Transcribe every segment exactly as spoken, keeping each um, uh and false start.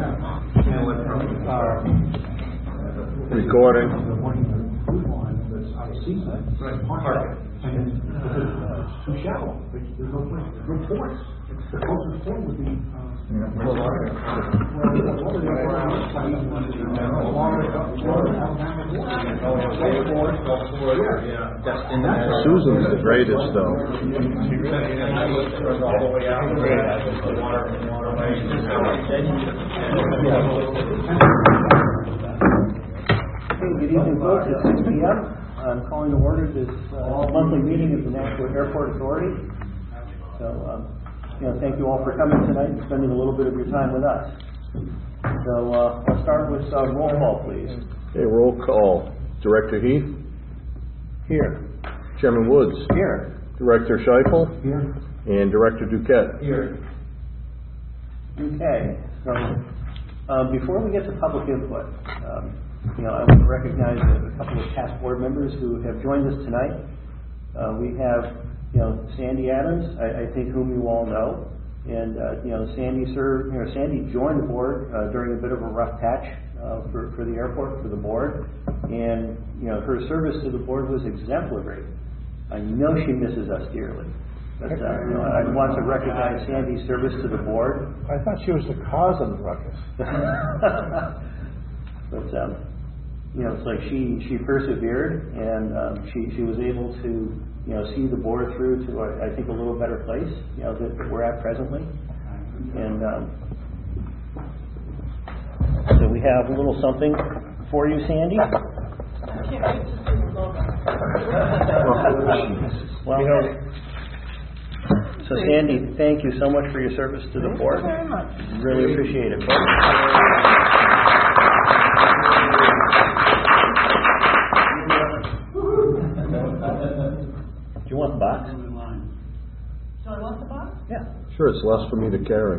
Recording. Too shallow. There's no place. No ports. The closest port would be. Susan's the greatest, though. Okay, good evening, folks. It's six p m I'm calling to order this uh, monthly meeting of the Nashua Airport Authority. So, um, you know, thank you all for coming tonight and spending a little bit of your time with us. So, uh, I'll start with uh, roll call, please. Okay, roll call. Director Heath? Here. Chairman Woods? Here. Director Scheifel? Here. And Director Duquette? Here. Okay. So, um, before we get to public input, um, you know, I want to recognize a, a couple of past board members who have joined us tonight. Uh, we have, you know, Sandy Adams, I, I think whom you all know, and uh, you know, Sandy served. You know, Sandy joined the board uh, during a bit of a rough patch uh, for for the airport, for the board, and you know, her service to the board was exemplary. I know she misses us dearly, but uh, you know, I want to recognize Sandy's service to the board. I thought she was the cause of the ruckus. But um, you know, it's like she she persevered, and um, she she was able to, you know, see the board through to a, I think a little better place, you know, that, that we're at presently. And um, so we have a little something for you, Sandy. Well, you know, so Sandy, thank you so much for your service to the board. Thank you very much. Really appreciate it. Do you want the box? Do I want the box? Yeah. Sure, it's less for me to carry.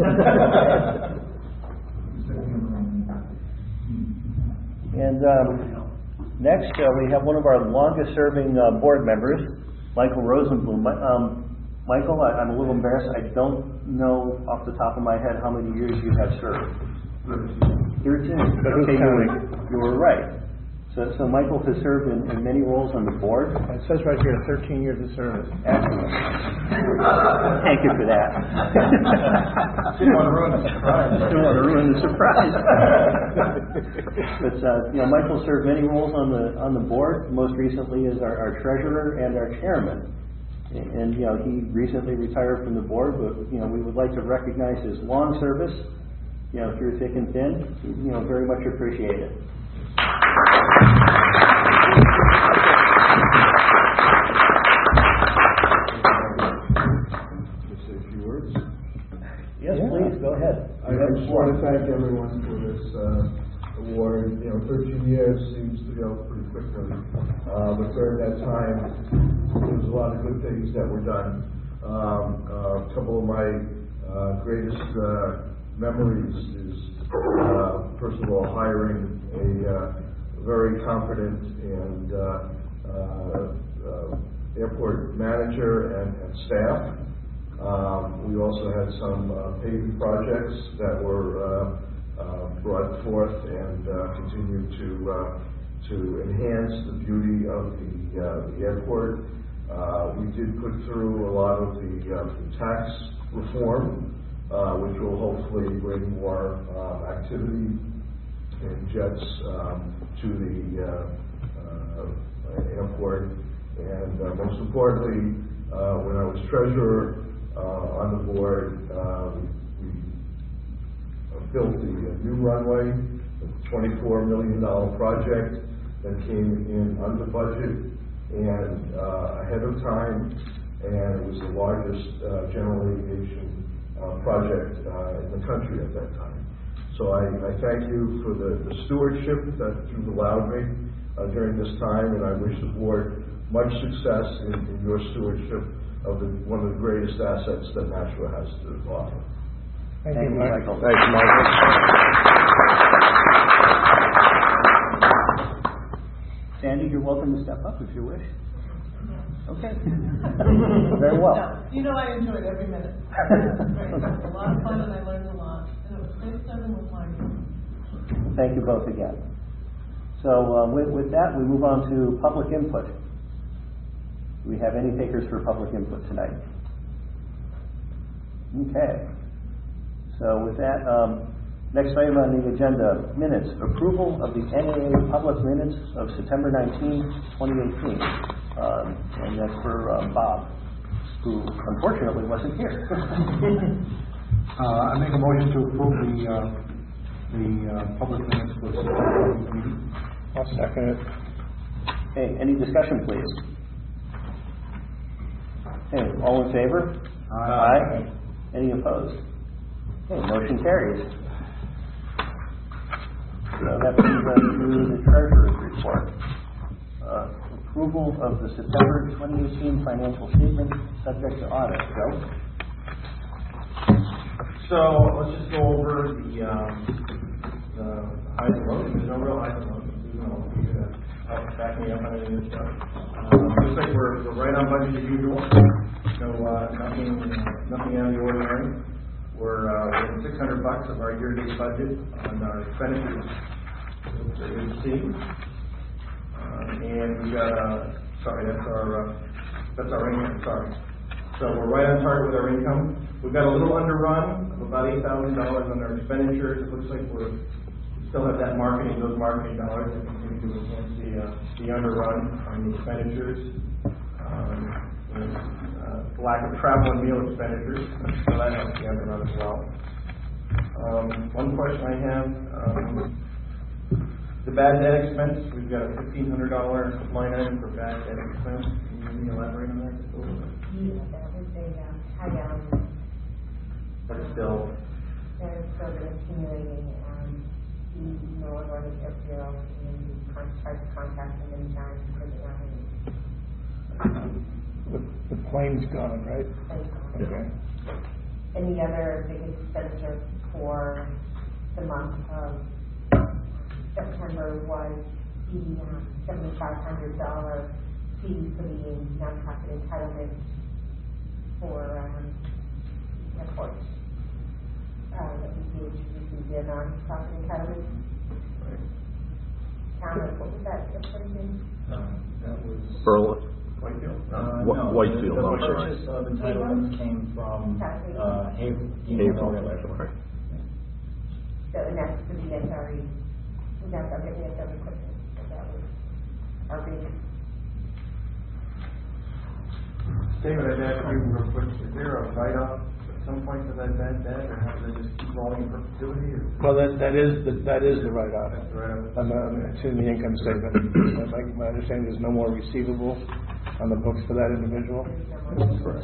And um, next, uh, we have one of our longest-serving uh, board members, Michael Rosenblum. Um, Michael, I, I'm a little embarrassed. I don't know off the top of my head how many years you have served. Thirteen. Okay, you were, you were right. So, so Michael has served in, in many roles on the board. It says right here, thirteen years of service. Excellent. Thank you for that. Didn't want to ruin the surprise. Didn't want to ruin the surprise. But uh, you know, Michael served many roles on the on the board. Most recently as our, our treasurer and our chairman. And, and you know, he recently retired from the board, but you know, we would like to recognize his long service, you know, through thick and thin. You know, very much appreciated. Yes, yeah. Please, go ahead. I just want to thank everyone for this uh, award. You know, thirteen years seems to go pretty quickly. Uh, but during that time, there was a lot of good things that were done. Um, uh, a couple of my uh, greatest uh, memories is, uh, first of all, hiring a uh, very competent and uh, uh, uh, airport manager and, and staff. Um, we also had some uh, paving projects that were uh, uh, brought forth and uh, continue to uh, to enhance the beauty of the, uh, the airport. Uh, we did put through a lot of the, uh, the tax reform, uh, which will hopefully bring more uh, activity and jets um, to the uh, uh, airport. And uh, most importantly, uh, when I was treasurer, Uh, on the board, uh, we, we built the uh, new runway, a twenty-four million dollars project that came in under budget and uh, ahead of time, and it was the largest uh, general aviation uh, project uh, in the country at that time. So I, I thank you for the, the stewardship that you've allowed me uh, during this time, and I wish the board much success in, in your stewardship of the, one of the greatest assets that Nashua has to offer. Thank, Thank you, Michael. Thanks, Michael. Sandy, you're welcome to step up if you wish. Okay. Very well. No, you know I enjoyed every minute. It was great. It was a lot of fun and I learned a lot. And it was great serving with my thank you both again. So uh, with, with that, we move on to public input. Do we have any takers for public input tonight? Okay. So with that, um, next item on the agenda, minutes. Approval of the N A A public minutes of September nineteenth, twenty eighteen. Um, and that's for uh, Bob, who unfortunately wasn't here. Uh, I make a motion to approve the, uh, the, uh, public minutes for the September meeting. I'll second it. Okay, any discussion, please? Okay, all in favor? Aye. Any opposed? Okay, motion carries. So that brings us to the treasurer's report. Uh, approval of the September twenty eighteen financial statement subject to audit. Joe? So let's just go over the, um, the highs and lows. There's no real highs and lows. Susan will be to help back me up on any of this stuff. Um, looks like we're, we're right on budget as usual. So uh, nothing, nothing out of the ordinary. We're uh, within six hundred bucks of our year-to-date budget on our expenditures. It's a good to see. Um, and we got, uh, sorry, that's our, uh, that's our income. Sorry. So we're right on target with our income. We've got a little underrun of about eight thousand dollars on our expenditures. It looks like we're we still have that marketing, those marketing dollars that continue to enhance the uh, the underrun on the expenditures. Um, and, uh, lack of travel and meal expenditures, so that helps the underrun as well. Um, one question I have: um, the bad debt expense. We've got a fifteen hundred dollar line item for bad debt expense. Can you elaborate on that just a little bit? Yeah, that was a um, high down. But still, That is still been accumulating. Um, we know we're going to get zero, and then we con- tried to contact them many times because they weren't any. The, the plane's gone, right? Place. Okay. And the other big expenditure for the month of September was the um, seventy-five hundred dollar fee for the nonprofit entitlement for um, airports. Uh, that we paid to receive their nonprofit entitlement. Town, what was that? What was it? um, that was Berlin, Whitefield. Uh, Wh- no, Whitefield, the, the I'm sorry. purchase of entitlements came from, uh, Havel. Havel, Memorial. sorry. So, and that's for the S R E, that's our big S R E equipment, so that was our big. David, I'd ask you real quick, is there a write-off at some point for that bad debt, or how does it just keep rolling in perpetuity, or? Well, that, that is, the that is the write-off. That's the write-off. On the, it's in the income statement. So my, my understanding is no more receivable on the books for that individual. Correct.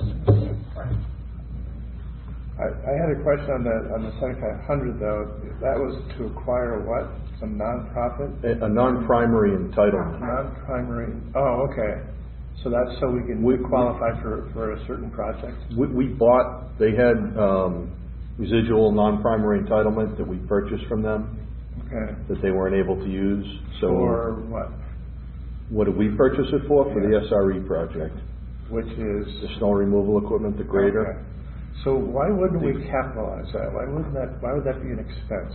I, I had a question on the, on the seventy-five hundred though. That was to acquire what? Some nonprofit? A, a non-primary entitlement. Non-primary, oh, okay. So that's so we can We- qualify for, for a certain project? We, we bought, they had, um, residual non-primary entitlement that we purchased from them Okay. that they weren't able to use, so. For what? What did we purchase it for? For the S R E project. Which is? The snow removal equipment, the grader. Okay. So why wouldn't we capitalize that? Why wouldn't that, why would that be an expense?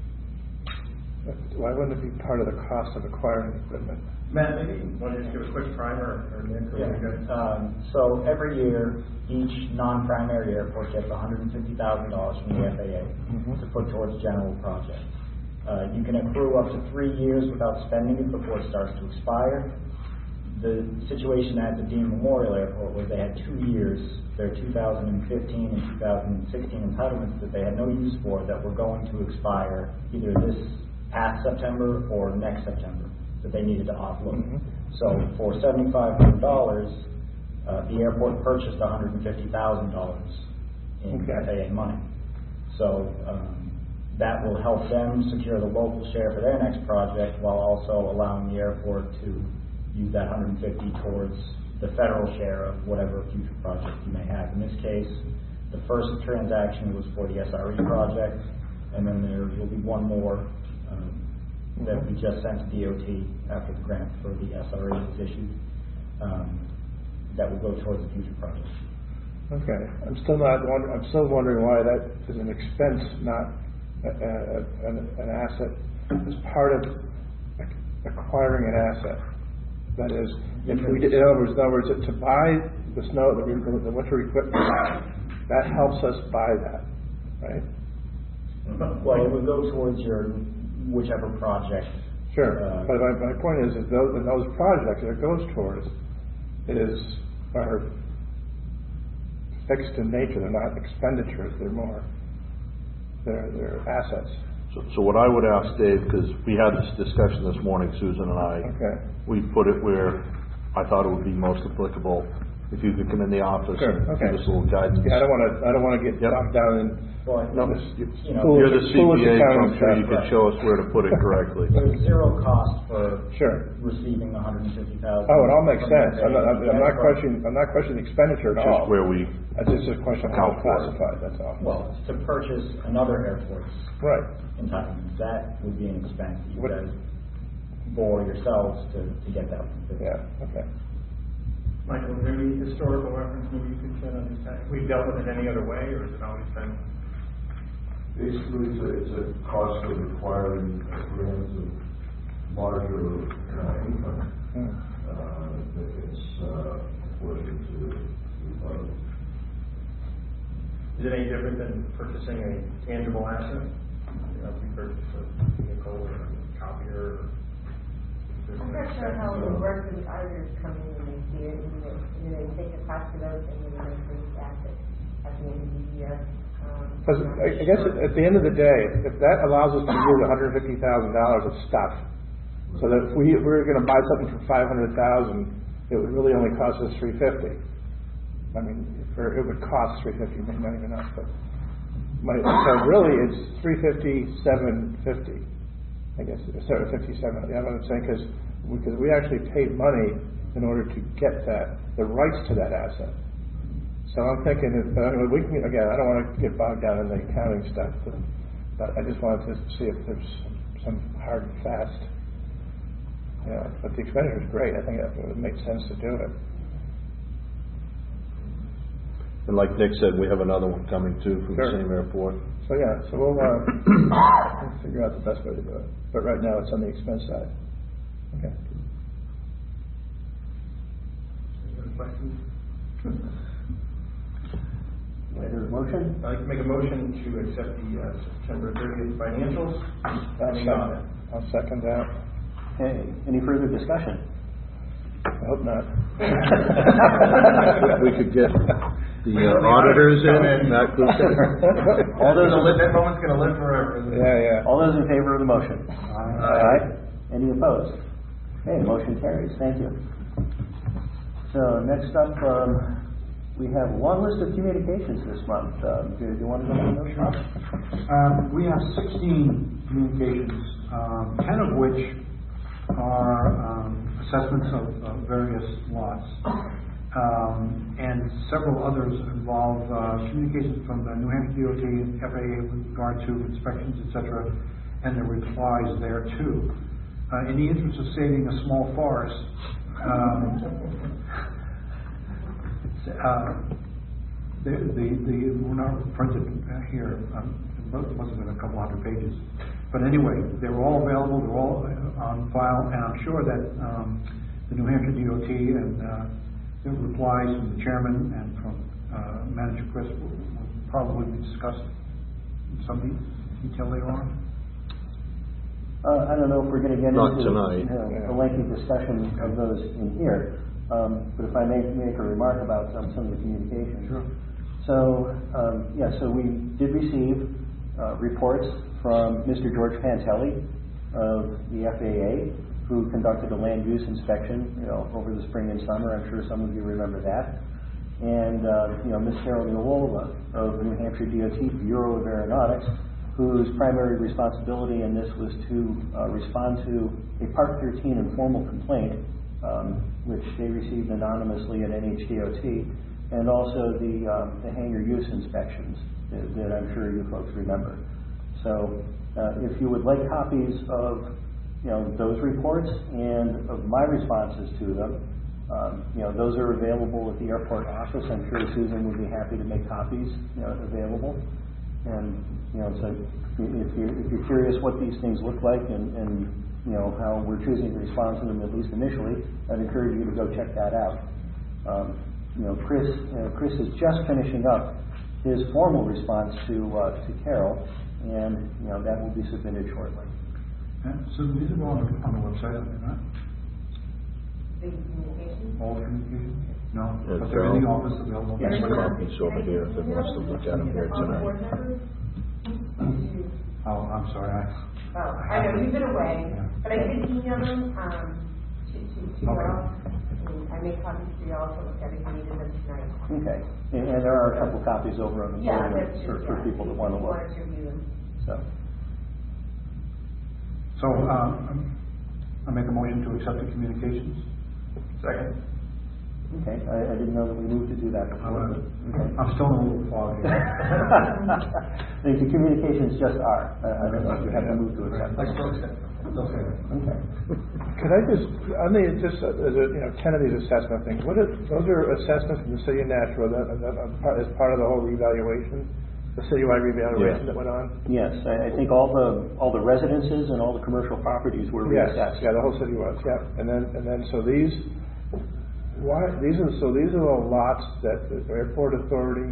Why wouldn't it be part of the cost of acquiring equipment? Matt, maybe you want to just give a quick primer, or Nick, or you guys? Um, so every year, each non-primary airport gets one hundred fifty thousand dollars from the F A A Mhm. to put towards general projects. Uh, you can accrue up to three years without spending it before it starts to expire. The situation at the Dean Memorial Airport was they had two years, their two thousand fifteen and two thousand sixteen entitlements that they had no use for that were going to expire either this past September or next September that they needed to offload. Mhm. So for seventy-five hundred dollars, uh, the airport purchased one hundred fifty thousand dollars in Okay. F A A money. So um, that will help them secure the local share for their next project while also allowing the airport to use that one hundred fifty towards the federal share of whatever future project you may have. In this case, the first transaction was for the S R E project, and then there will be one more um, that we just sent to D O T after the grant for the S R E was issued. Um, that will go towards the future project. Okay, I'm still not wonder, I'm still wondering why that is an expense, not a, a, an, an asset as part of acquiring an asset. That is, if we, did- in other words, in other words, to buy the snow, the, the winter equipment, that helps us buy that, right? Well, it would go towards your, whichever project. Sure, uh, but my, my point is, that those, that those projects that it goes towards is, are fixed in nature, they're not expenditures, they're more, they're, they're assets. So, so what I would ask Dave, because we had this discussion this morning, Susan and I. Okay. We put it where I thought it would be most applicable. If you could come in the office Sure, and okay. give us a little guidance. Yeah, I don't wanna, I don't wanna get Yep. bogged down in, Well, I No, think you- you know, foolish- You're the C foolish P A, so accounting I'm sure you stuff, can right. show us where to put it correctly. there's zero cost for sure. receiving the hundred and fifty thousand. Oh, it all makes sense, I'm not, I'm I'm not questioning, I'm not questioning expenditure at all. Just where we, It's just a question of how Account it's for it. classified, that's all. Well, to purchase another airport's Right, entitlements, that would be an expense that you What- guys bore yourselves to, to get that. one fifty. yeah, okay. Michael, is there any historical reference maybe you could shed on this? Have we dealt with it any other way, or has it always been? Basically, it's a, it's a cost of acquiring grants of larger uh, income. Hmm. Uh, it's, uh, working to, to, uh, Is it any different than purchasing a tangible asset? You know, if we purchase a vehicle or a copier or. I'm not sure how it would work with others coming in this year, you know, you know, take a cost of those and then increase assets at the end of the year. Um, Because I'm not I I guess sure. at the end of the day, if that allows us to use one hundred fifty thousand dollars of stuff, so that if we, if we were gonna buy something for five hundred thousand, it would really only cost us three fifty. I mean, or it would cost three fifty, maybe not even enough, but, my, so really it's three fifty, seven fifty, I guess, sorry, fifty-seven, you know what I'm saying, because, because we actually paid money in order to get that, the rights to that asset. So I'm thinking, if, uh, we can, again, I don't want to get bogged down in the accounting stuff, but, but I just wanted to see if there's some, some hard and fast, you know, but the expenditure is great, I think it would make sense to do it. and like Nick said, we have another one coming too from the Sure. same airport. So, yeah, so we'll, uh, we'll figure out the best way to do it, but right now it's on the expense side. Okay. Any other questions? There's a motion? I'd like to make a motion to accept the uh, September thirtieth financials. I'll pending audit. second, I'll second that. Okay, any further discussion? I hope not. We could get the uh, auditors in, that could. All those, Gonna live- in- That moment's gonna live forever. isn't it? Yeah, yeah. all those in favor of the motion? Aye. Any opposed? Okay, the motion carries, thank you. So next up, um, we have a long list of communications this month. Um, do do you want to go on those, Rob? Um, we have sixteen communications, um, ten of which are, um, assessments of, of various lots. Um, and several others involve, uh, communications from the New Hampshire D O T and F A A with regard to inspections, et cetera, and the replies there too. Uh, in the interest of saving a small forest, um, uh, the, the, the, we're not printed uh, here, um, it must have been a couple hundred pages. But anyway, they're all available, they're all uh, on file, and I'm sure that, um, the New Hampshire D O T and, uh, the replies from the chairman and from, uh, Manager Chris will, will probably be discussed in some de- detail later on. Uh, I don't know if we're gonna get Not into, tonight. you know, a lengthy discussion of those in here, um, but if I may make a remark about um, some of the communications. Sure. So, um, yeah, so we did receive, uh, reports from Mister George Pantelli of the F A A, who conducted a land use inspection, you know, over the spring and summer. I'm sure some of you remember that. And, uh, you know, Miz Carol Newola of the New Hampshire D O T Bureau of Aeronautics, whose primary responsibility in this was to uh, respond to a Part thirteen informal complaint, um, which they received anonymously at N H D O T, and also the, um, the hangar use inspections that, that I'm sure you folks remember. So uh, if you would like copies of, you know, those reports and of my responses to them, um, you know, those are available at the airport office. I'm sure Susan would be happy to make copies, you know, available. And, you know, so if you're, if you're curious what these things look like and, and, you know, how we're choosing to respond to them, at least initially, I'd encourage you to go check that out. Um, you know, Chris, uh, Chris is just finishing up his formal response to, uh, to Carol, and, you know, that will be submitted shortly. Yeah, so these are all on the, on the website, are they not? The communication? All communication? No, Yeah, but they're in the Carol. office available. Yes. There's copies over here if it wants to look at them here All the tonight. board members? Oh, I'm sorry, I. Oh, I know, you've been away, Yeah. but I did email them, um, to, to, to you Okay. all. And I made copies for you all to look at if you needed them tonight. Okay. And, and there are a couple copies over on the Yeah, podium that's for, true, for yeah. people that want to look. Wanted to review them. So, So, um, I make a motion to accept the communications. Second. okay, I, I didn't know that we moved to do that before, but, okay. I'm still in a little fog here. I think the communications just are. I, I don't know if you have to move to accept. I still accept. Still say that. Okay. Could I just, on the, just, uh, as a, you know, ten of these assessment things, what are, those are assessments from the city of Nashville, that, that, uh, part- as part of the whole revaluation? The citywide revaluation Yeah. that went on? Yes, I, I think all the, all the residences and all the commercial properties were Yes, reassessed. yeah, the whole city was, yeah. And then, and then, so these, why, these are, so these are the lots that the airport authority,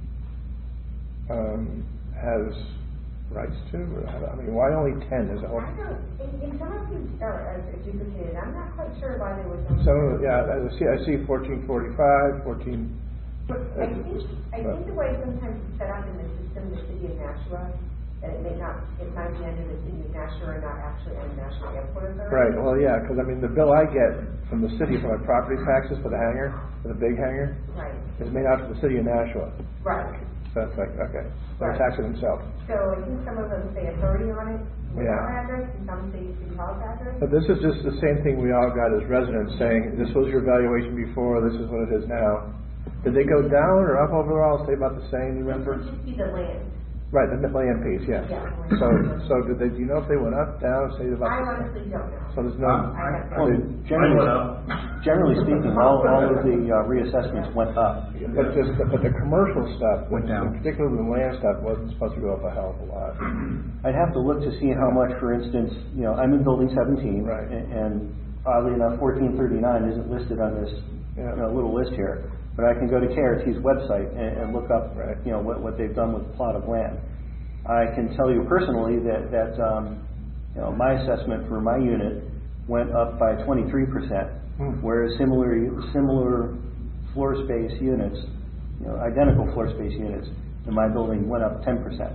um, has rights to, or, how- I mean, why only ten is the whole? I don't, in, in some of these are, are duplicated, I'm not quite sure why they were. so- Some of, it- yeah, I see, I see fourteen forty-five, fourteen, But I think, I think the way sometimes it's set up in the system, the city of Nashua, that it may not, it might be under the city of Nashua and not actually under Nashua Airport Authority. right, well, yeah, because I mean, the bill I get from the city for my property taxes for the hangar, for the big hangar, Right, is made out to the city of Nashua. right. So that's like, okay, so Right. tax it himself. So I think some of them say authority on it with Yeah. our address, and some say city hall's address. But this is just the same thing we all got as residents, saying, this was your valuation before, this is what it is now. Did they go down or up overall, stay about the same, you remember? This would just be the land. Right, the land piece, yes. Yeah. So, so did they, do you know if they went up, down, stayed about I the same? honestly don't know. So there's no, Um, I have Well, no. generally, Mine went up. generally speaking, all, all of the uh, reassessments went up. but just, but the commercial stuff, Went down. particularly the land stuff, wasn't supposed to go up a hell of a lot. I'd have to look to see how much, for instance, you know, I'm in building seventeen. Right. a- And oddly enough, fourteen thirty-nine isn't listed on this, Yeah. you know, little list here. But I can go to K R T's website and, and look up, Right. you know, what, what they've done with the plot of land. I can tell you personally that, that, um, you know, my assessment for my unit went up by twenty-three percent, Hmm. whereas similar, similar floor space units, you know, identical floor space units in my building went up ten percent.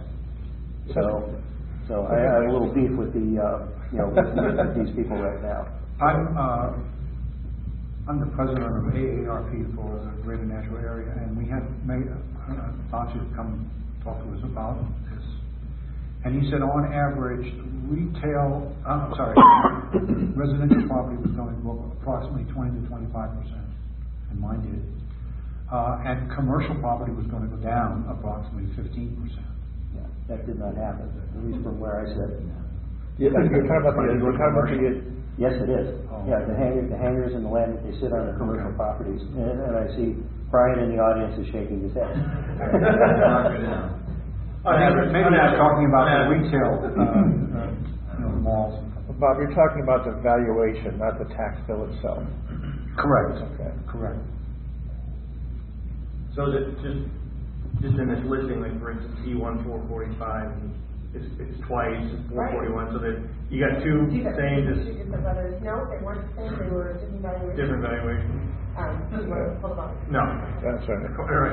So, so I have a little beef with the, uh, you know, with, with these people right now. I'm, uh, I'm the president of A A R P for the Greater Nashua area, and we had made, uh, Township come talk to us about this. And he said on average, retail, uh, I'm sorry, residential property was going to go up approximately twenty to twenty-five percent, and mine did. Uh, and commercial property was going to go down approximately fifteen percent. Yeah, that did not happen, at least from where I sit. Yeah, you're talking about the, you're talking about the, Yes, it is. Oh. Yeah, the hangars, the hangars and the land that they sit on are commercial properties. And, and I see Brian in the audience is shaking his head. On average, Maybe on he's average, talking about on the average. retail, uh, uh, you know, malls. Bob, you're talking about the valuation, not the tax bill itself. Correct. Okay. Correct. So that, just, just in this listing, like for instance, E one four forty-five, it's, it's twice, it's four forty-one, so that you got two You got same, two just different others. No, they weren't the same, they were different valuations. different valuation? Um, you want to hold on. No. That's right. All right.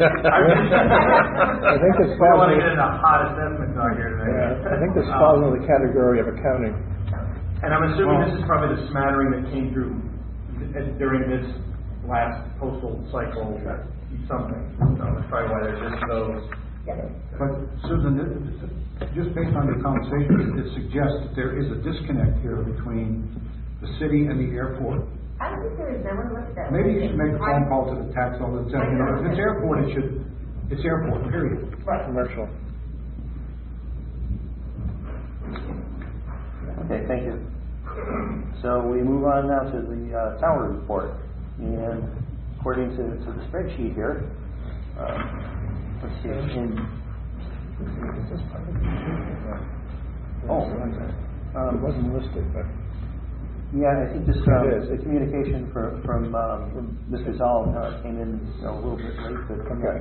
I think this We don't want falls, to get into hot assessment talk here today. yeah, I think this falls into the category of accounting. And I'm assuming this is probably the smattering that came through th- during this last postal cycle, something. So that's probably why there's just those. But Susan, it- it- just based on your conversation, it suggests that there is a disconnect here between the city and the airport. I don't think there is, no one looked at that. Maybe you should make a phone call to the tax office and say, you know, if it's airport, it should, it's airport, period. Right. Commercial. Okay, thank you. So we move on now to the uh, tower report. And according to, to the spreadsheet here, uh, let's see, in Is this part of it? Oh, okay. Um, It wasn't listed, but. Yeah, I think this, It um, is. the communication from, from, um, from Mister Zoll, uh, came in, you know, a little bit late, but. Okay.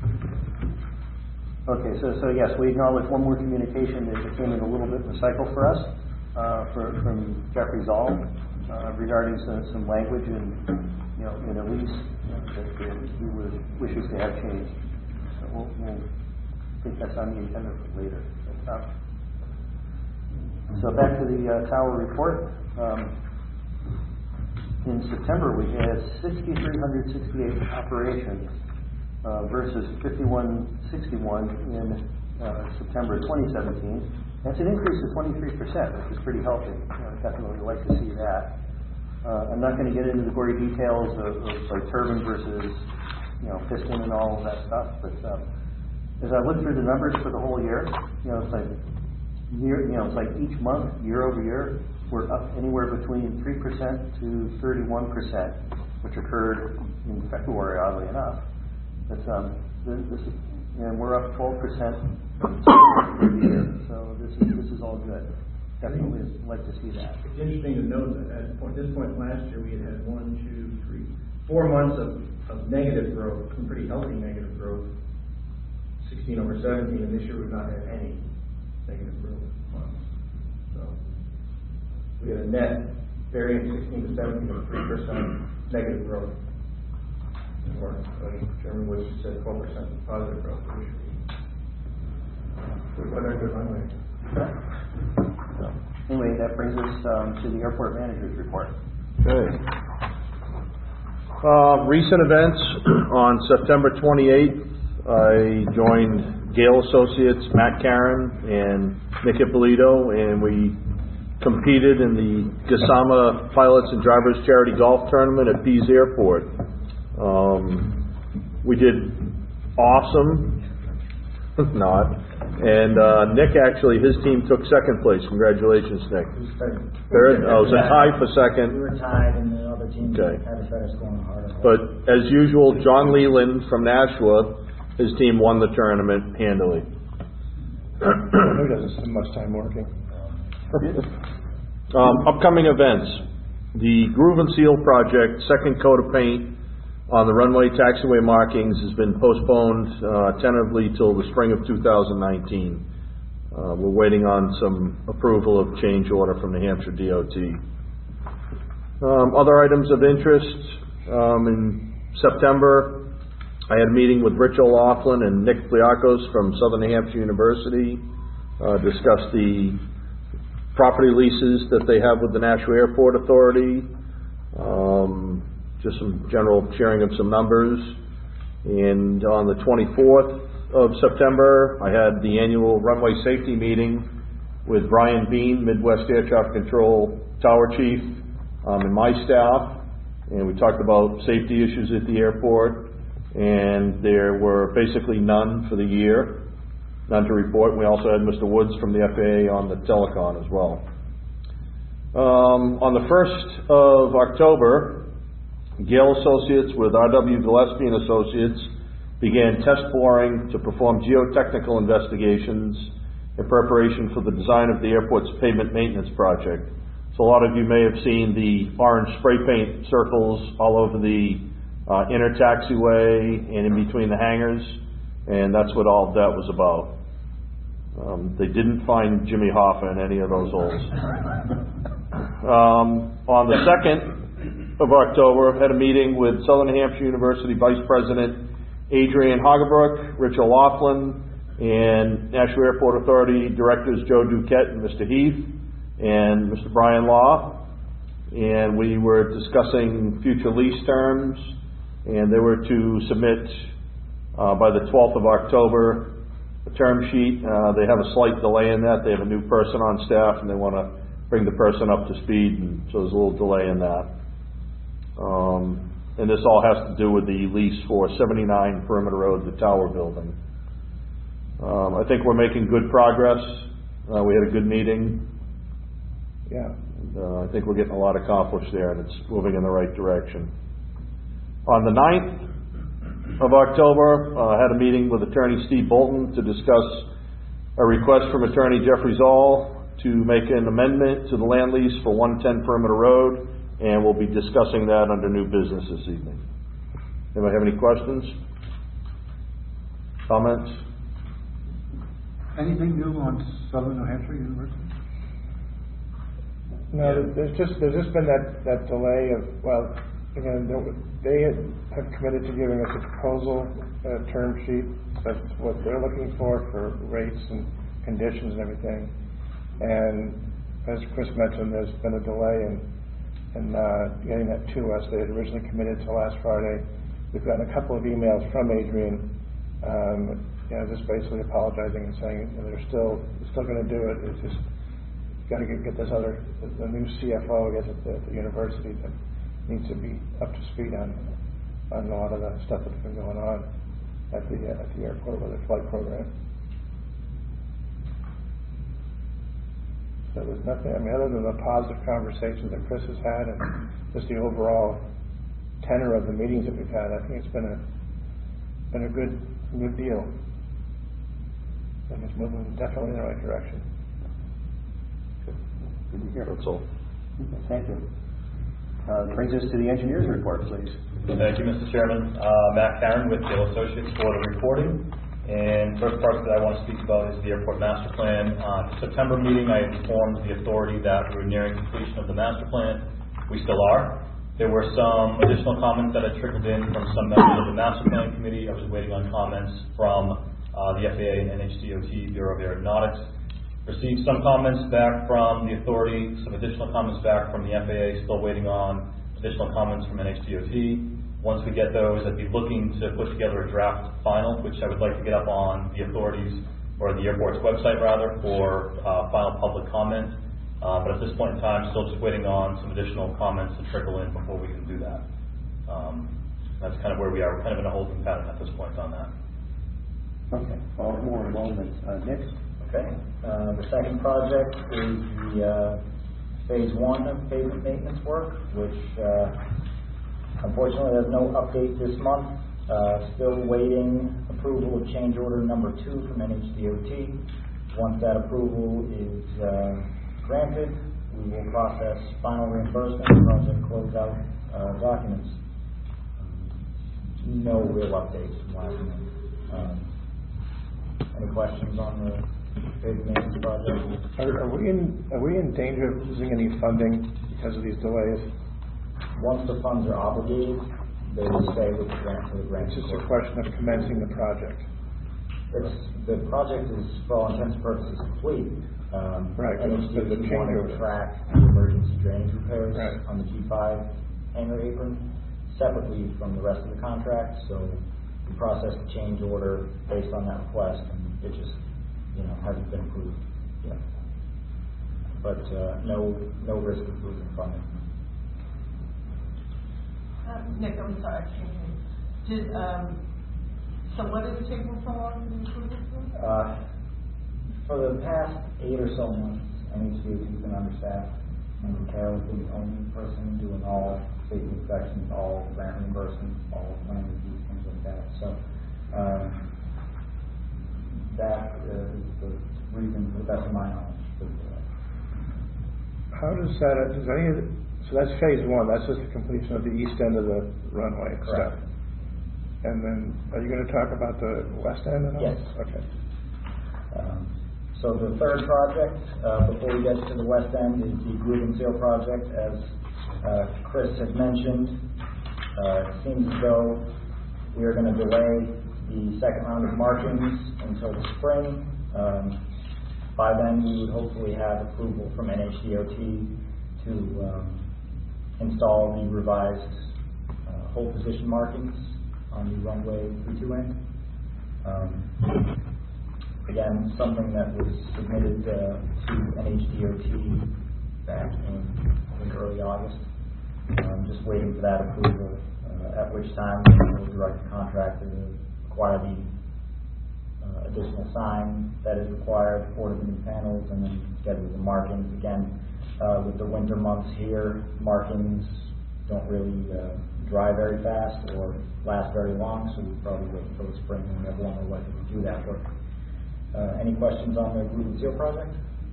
Okay, so, so yes, we acknowledge one more communication that came in a little bit in the cycle for us, uh, for, from Jeffrey Zoll, uh, regarding some, some language and, you know, in a lease, you know, that uh, he was, wishes to have changed. So we'll, we'll, I think that's on the agenda for later. But, uh, So back to the uh, tower report. Um, in September, we had six thousand three hundred sixty-eight operations uh, versus fifty-one sixty-one in uh, September twenty seventeen. That's an increase of twenty-three percent, which is pretty healthy. You know, definitely like to see that. Uh, I'm not going to get into the gory details of, of like turbine versus, you know, piston and all of that stuff, but um, as I look through the numbers for the whole year, you know, it's like year, you know, it's like each month, year over year, we're up anywhere between three percent to thirty-one percent, which occurred in February, oddly enough. But um, this, this is, and we're up twelve percent for the year. So this is this is all good. Definitely like to see that. It's interesting to note that at point, this point last year, we had had one, two, three, four months of, of negative growth, some pretty healthy negative growth, sixteen over seventeen, and this year we've not had any negative growth months. So we had a net variance sixteen to seventeen of three percent negative growth. Or, like Chairman Woods said, twelve percent positive growth. Good weather, good runway. So, anyway, that brings us um, to the airport manager's report. Okay. Uh, recent events, on September twenty-eighth, I joined Gale Associates, Matt Karen, and Nick Ippolito, and we competed in the Gasama Pilots and Drivers Charity Golf Tournament at Pease Airport. Um, we did awesome. Not. And uh, Nick, actually, his team took second place. Congratulations, Nick. Third? Oh, it was a tie for second. We were tied, and the other team Okay. had a better score on the harder. But as usual, John Leland from Nashua, his team won the tournament handily. Who doesn't spend much time working? Um, upcoming events. The Groove and Seal project, second coat of paint on the runway taxiway markings has been postponed uh, tentatively till the spring of two thousand nineteen. Uh, we're waiting on some approval of change order from New Hampshire D O T. Um, other items of interest, um, in September, I had a meeting with Rich O'Laughlin and Nick Pliakos from Southern New Hampshire University, uh, discussed the property leases that they have with the Nashua Airport Authority, um, just some general sharing of some numbers. And on the twenty-fourth of September, I had the annual runway safety meeting with Brian Bean, Midwest Air Traffic Control Tower Chief, um, and my staff, and we talked about safety issues at the airport, and there were basically none for the year, none to report. We also had Mister Woods from the F A A on the telecon as well. Um, on the first of October, Gale Associates with R W Gillespie and Associates began test boring to perform geotechnical investigations in preparation for the design of the airport's pavement maintenance project. So a lot of you may have seen the orange spray paint circles all over the uh, inner taxiway and in between the hangars, and that's what all that was about. Um, they didn't find Jimmy Hoffa in any of those holes. Um, on the second of October, had a meeting with Southern New Hampshire University Vice President Adrian Hagebrook, Rich O'Laughlin, and Nashua Airport Authority Directors Joe Duquette and Mister Heath, and Mister Brian Law, and we were discussing future lease terms, and they were to submit uh, by the twelfth of October a term sheet. Uh, they have a slight delay in that. They have a new person on staff, and they want to bring the person up to speed, and so there's a little delay in that. Um, and this all has to do with the lease for seventy-nine Perimeter Road, the tower building. Um, I think we're making good progress. Uh, we had a good meeting. Yeah. And, uh, I think we're getting a lot accomplished there, and it's moving in the right direction. On the ninth of October, uh, I had a meeting with Attorney Steve Bolton to discuss A request from Attorney Jeffrey Zoll to make an amendment to the land lease for one ten Perimeter Road, and we'll be discussing that under new business this evening. Anybody have any questions? Comments? Anything new on Southern New Hampshire University? No, there's just, there's just been that, that delay of, well, again, they have committed to giving us a proposal, a term sheet, that's what they're looking for, for rates and conditions and everything. And as Chris mentioned, there's been a delay in, in uh, getting that to us. They had originally committed to last Friday. We've gotten a couple of emails from Adrian, um, you know, just basically apologizing and saying you know, they're still, they're still going to do it. It's just, got to get, get this other, the, the new C F O, I guess, at the, the university that needs to be up to speed on, on a lot of the stuff that's been going on at the, uh, at the airport with the flight program. So there's nothing, I mean, other than the positive conversations that Chris has had and just the overall tenor of the meetings that we've had, I think it's been a, been a good, good deal. And it's moving definitely in the right direction. That's all. Thank you. Uh, brings us to the engineer's report, please. Thank you, Mister Chairman. Uh, Matt Karen with Dale Associates for the reporting. And first part that I want to speak about is the airport master plan. Uh, September meeting, I informed the authority that we were nearing completion of the master plan. We still are. There were some additional comments that had trickled in from some members of the master plan committee. I was waiting on comments from uh, the F A A and N H D O T, Bureau of Aeronautics. Received some comments back from the authority, some additional comments back from the F A A, still waiting on additional comments from N H D O T. Once we get those, I'd be looking to put together a draft final, which I would like to get up on the authorities, or the airport's website rather, for uh, final public comment. Uh, but at this point in time, still just waiting on some additional comments to trickle in before we can do that. Um, that's kind of where we are. We're kind of in a holding pattern at this point on that. Okay, all more involvement. Uh, Nick? Okay, uh, the second project is the, uh, phase one of pavement maintenance work, which, uh, unfortunately there's no update this month. Uh, still waiting approval of change order number two from N H D O T. Once that approval is, uh, granted, we will process final reimbursement and project closeout, uh, documents. No real updates from last month. Um, any questions on the big maintenance project? Are, are we in are we in danger of losing any funding because of these delays? Once the funds are obligated, they will stay with the grant for the grant. It's just a question of commencing the project. It's, the project is, for all intents and purposes, complete. Um, right. And it's the, the just change wanted order. to track the emergency drainage repairs right. on the G five hangar apron separately from the rest of the contract. So we processed the change order based on that request, and it just, you know, hasn't been approved yet. But uh, no, no risk of losing funding. Uh, Nick, I'm sorry, I can't hear you. Did, um, so what is taking so long to be approved? Uh, for the past eight or so months, N H D O T's been understaffed, and Carol's been the only person doing all safety inspections, all grant reimbursements, all plan reviews, things like that. So, um, that uh, is the reason, to the best of my knowledge. For the, uh, How does that, does any of the, so that's phase one, that's just the completion of the east end of the runway and stuff. Correct. And then, are you going to talk about the west end and all? Yes. Okay. Um, so the third project, uh, before we get to the west end, is the groove and seal project. As uh, Chris has mentioned, uh, it seems as though we are going to delay the second round of markings until the spring. Um, by then, we would hopefully have approval from N H D O T to um, install the revised uh, hole position markings on the runway three two end. Um, again, something that was submitted uh, to N H D O T back in, I think, early August. Um, just waiting for that approval, uh, at which time we will direct the contractor to acquire the uh, additional sign that is required for the new panels, and then schedule the markings. Again, uh, with the winter months here, markings don't really uh, dry very fast or last very long, so we probably wait until the spring when everyone will likely to do that work. Uh, any questions on the Groove and Seal project?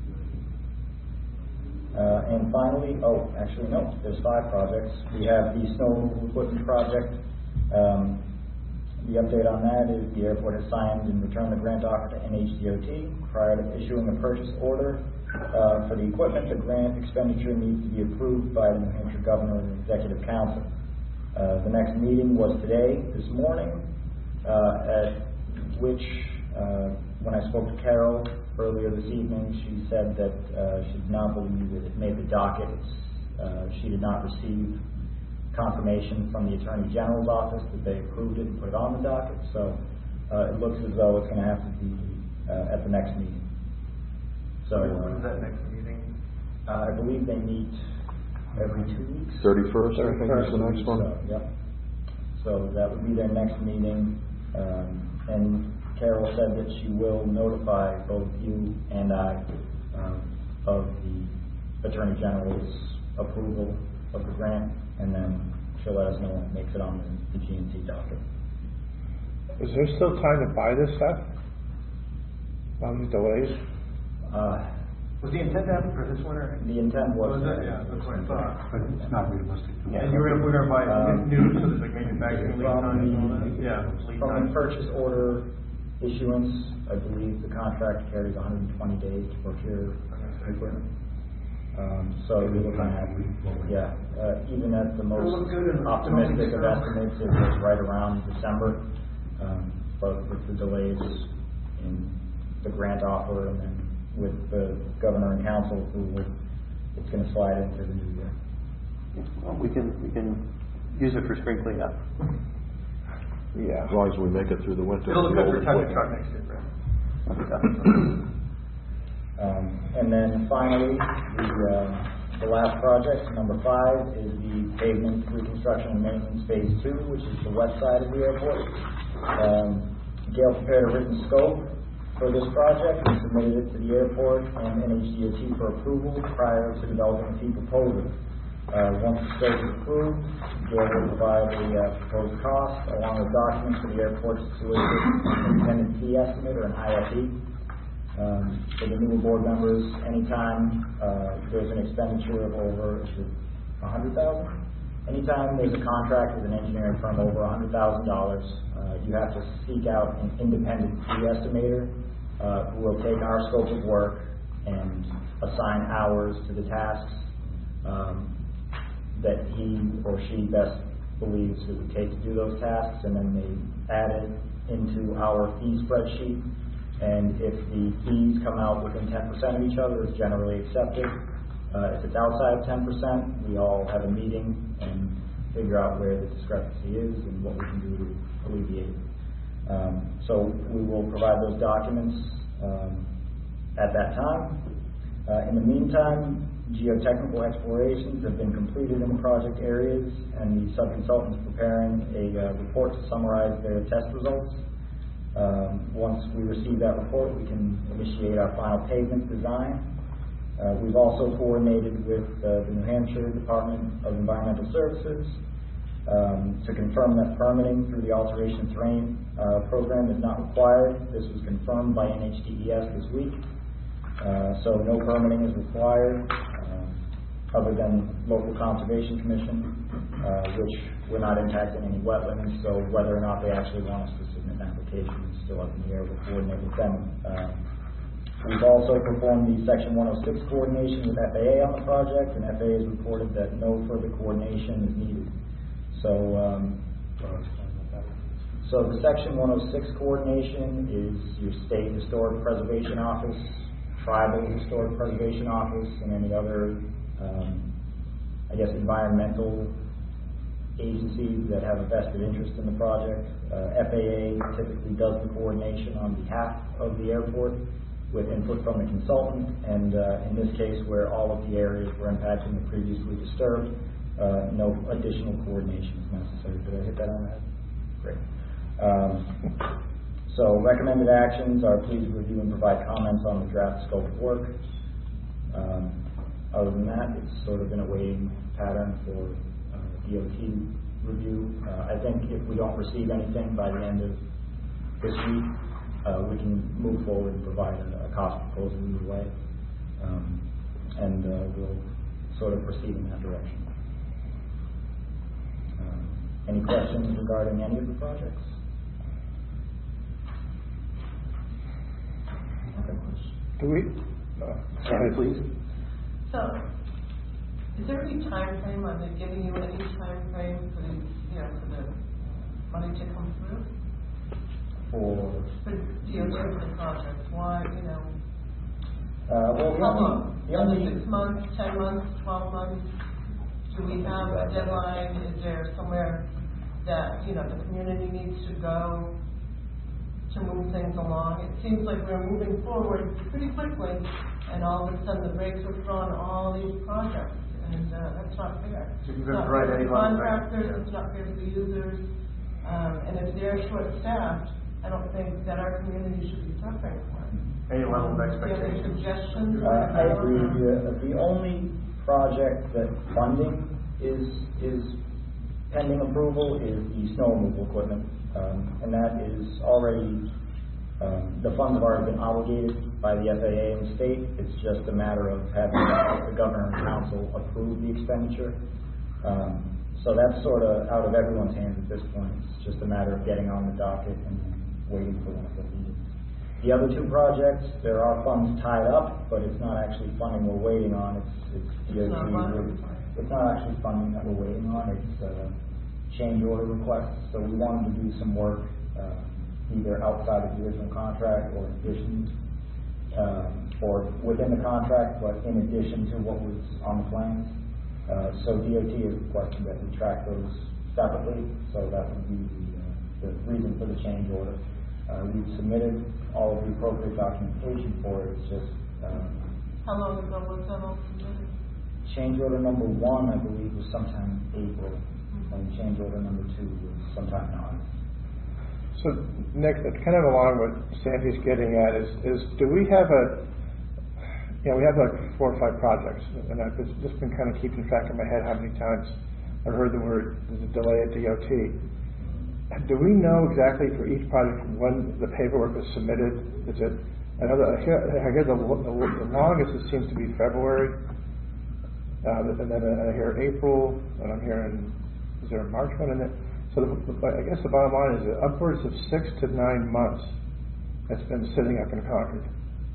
Uh, and finally, oh, actually no, there's five projects. We have the snow removal equipment project. Um, the update on that is the airport has signed and returned the grant offer to N H D O T. Prior to issuing a purchase order uh, for the equipment, the grant expenditure needs to be approved by the New Hampshire Governor and Executive Council. Uh, the next meeting was today, this morning, uh, at which, uh, when I spoke to Carol earlier this evening, she said that uh, she did not believe that it made the docket. Uh, she did not receive confirmation from the Attorney General's office that they approved it and put it on the docket. So uh, it looks as though it's going to have to be uh, at the next meeting. So When is that next meeting? uh, I believe they meet every two weeks. Thirty-first, I think is the next one. So, yep. So that would be their next meeting, um, and Carol said that she will notify both you and I um, of the Attorney General's approval of the grant, and then she'll let us know when it makes it on the, the G and C docket. Is there still time to buy this stuff? On the delays? Uh, Was the intent to have it for this winter? the intent was. Was it? Yeah, that's what I thought. But it's not realistic. to- And you were gonna, we're gonna buy Um, new, so there's like manufacturing lead From time and all that? the, Yeah. lead from time. the purchase order issuance, I believe the contract carries one hundred twenty days to procure equipment. Um, so you're looking at, yeah, uh, even at the most It'll look good in the- optimistic of estimates, it was right around December. Um, but with the delays in the grant offer and then with the governor and council approval, it's gonna slide into the new year. Well, we can, we can use it for spring cleanup. Yeah. As long as we make it through the winter. It'll look good for Roll tuck it. and truck next year, Brett. Um, and then finally, the, uh, the last project, number five, is the pavement reconstruction and maintenance phase two, which is the west side of the airport. Um, Gail prepared a written scope for this project and submitted it to the airport and N H D O T for approval prior to developing a fee proposal. Uh, once the scope is approved, Gail will provide a uh, proposed cost along with documents for the airport's solicited independent fee estimate or an I F E. Um, for the new board members, anytime uh, there's an expenditure of over a hundred thousand, anytime there's a contract with an engineering firm over a hundred thousand dollars, uh, you have to seek out an independent fee estimator uh, who will take our scope of work and assign hours to the tasks um, that he or she best believes it would take to do those tasks, and then they add it into our fee spreadsheet. And if the fees come out within ten percent of each other, it's generally accepted. Uh, if it's outside of ten percent, we all have a meeting and figure out where the discrepancy is and what we can do to alleviate it. Um, so we will provide those documents um, at that time. Uh, in the meantime, geotechnical explorations have been completed in the project areas, and the sub-consultant is preparing a uh, report to summarize their test results. Um, once we receive that report, we can initiate our final pavement design. Uh, we've also coordinated with uh, the New Hampshire Department of Environmental Services um, to confirm that permitting through the alteration terrain uh, program is not required. This was confirmed by N H D E S this week. Uh, so no permitting is required uh, other than local conservation commission, uh, which we're not impacting any wetlands, so whether or not they actually want us to submit an application is still up in the air. We'll coordinate with them. Uh, we've also performed the section one oh six coordination with F A A on the project, and F A A has reported that no further coordination is needed. So, um, so the section one oh six coordination is your state historic preservation office, tribal historic preservation office, and any other, um, I guess, environmental agencies that have a vested interest in the project. Uh, F A A typically does the coordination on behalf of the airport with input from the consultant, and uh, in this case, where all of the areas were impacted and previously disturbed, uh, no additional coordination is necessary. Did I hit that on the head? Great. Um, so recommended actions are please review and provide comments on the draft scope of work. Um, other than that, it's sort of been a waiting pattern for D O T review. Uh, I think if we don't receive anything by the end of this week, uh, we can move forward and provide a, a cost proposal either way. Um, and, uh, we'll sort of proceed in that direction. Um, Any questions regarding any of the projects? Do we, uh, sorry, please? So, is there any time frame? Are they giving you any time frame for the, you know, for the money to come through? For, For D O T for the project, why, you know, uh, well, the how only, long? the Under only, six months, ten months, twelve months? Do we have a deadline? Is there somewhere that, you know, the community needs to go to move things along? It seems like we're moving forward pretty quickly, and all of a sudden the brakes were thrown on all these projects, and uh, that's not fair. So you're It's gonna not provide fair any to level of- contractors, it's not fair to the users, um, and if they're short-staffed, I don't think that our community should be suffering for it. Any level of Do you have any expectation? suggestions? uh, I agree with you. Uh, The only project that funding is, is pending approval is the snow removal equipment. Um, and that is already, um, the funds have already been obligated by the F A A and the state. It's just a matter of having the governor and council approve the expenditure. Um, so that's sort of out of everyone's hands at this point. It's just a matter of getting on the docket and waiting for them if they're needed. The other two projects, there are funds tied up, but it's not actually funding we're waiting on. It's, it's D O T. It's not funding. It's not actually funding that we're waiting on. It's, uh, change order requests. So we wanted to do some work, uh, either outside of the original contract or in addition, um, or within the contract, but in addition to what was on the plans. Uh, so D O T has requested that we track those separately, so that would be the, uh, the reason for the change order. Uh, we've submitted all of the appropriate documentation for it. It's just, um, How long ago was that all submitted? change order number one, I believe, was sometime in April, and change order number two was sometime in August. So, Nick, it's kind of along what Sandy's getting at is, is do we have a, you know, we have like four or five projects, and I've just just been kind of keeping track in my head how many times I've heard the word, there's a delay at D O T. Do we know exactly for each project when the paperwork was submitted? Is it, I know that, I hear, I hear the, the, the longest it seems to be February, uh, and then I hear April, and I'm hearing, is there a March one in it? So the, I guess the bottom line is that upwards of six to nine months it's been sitting up in Concord.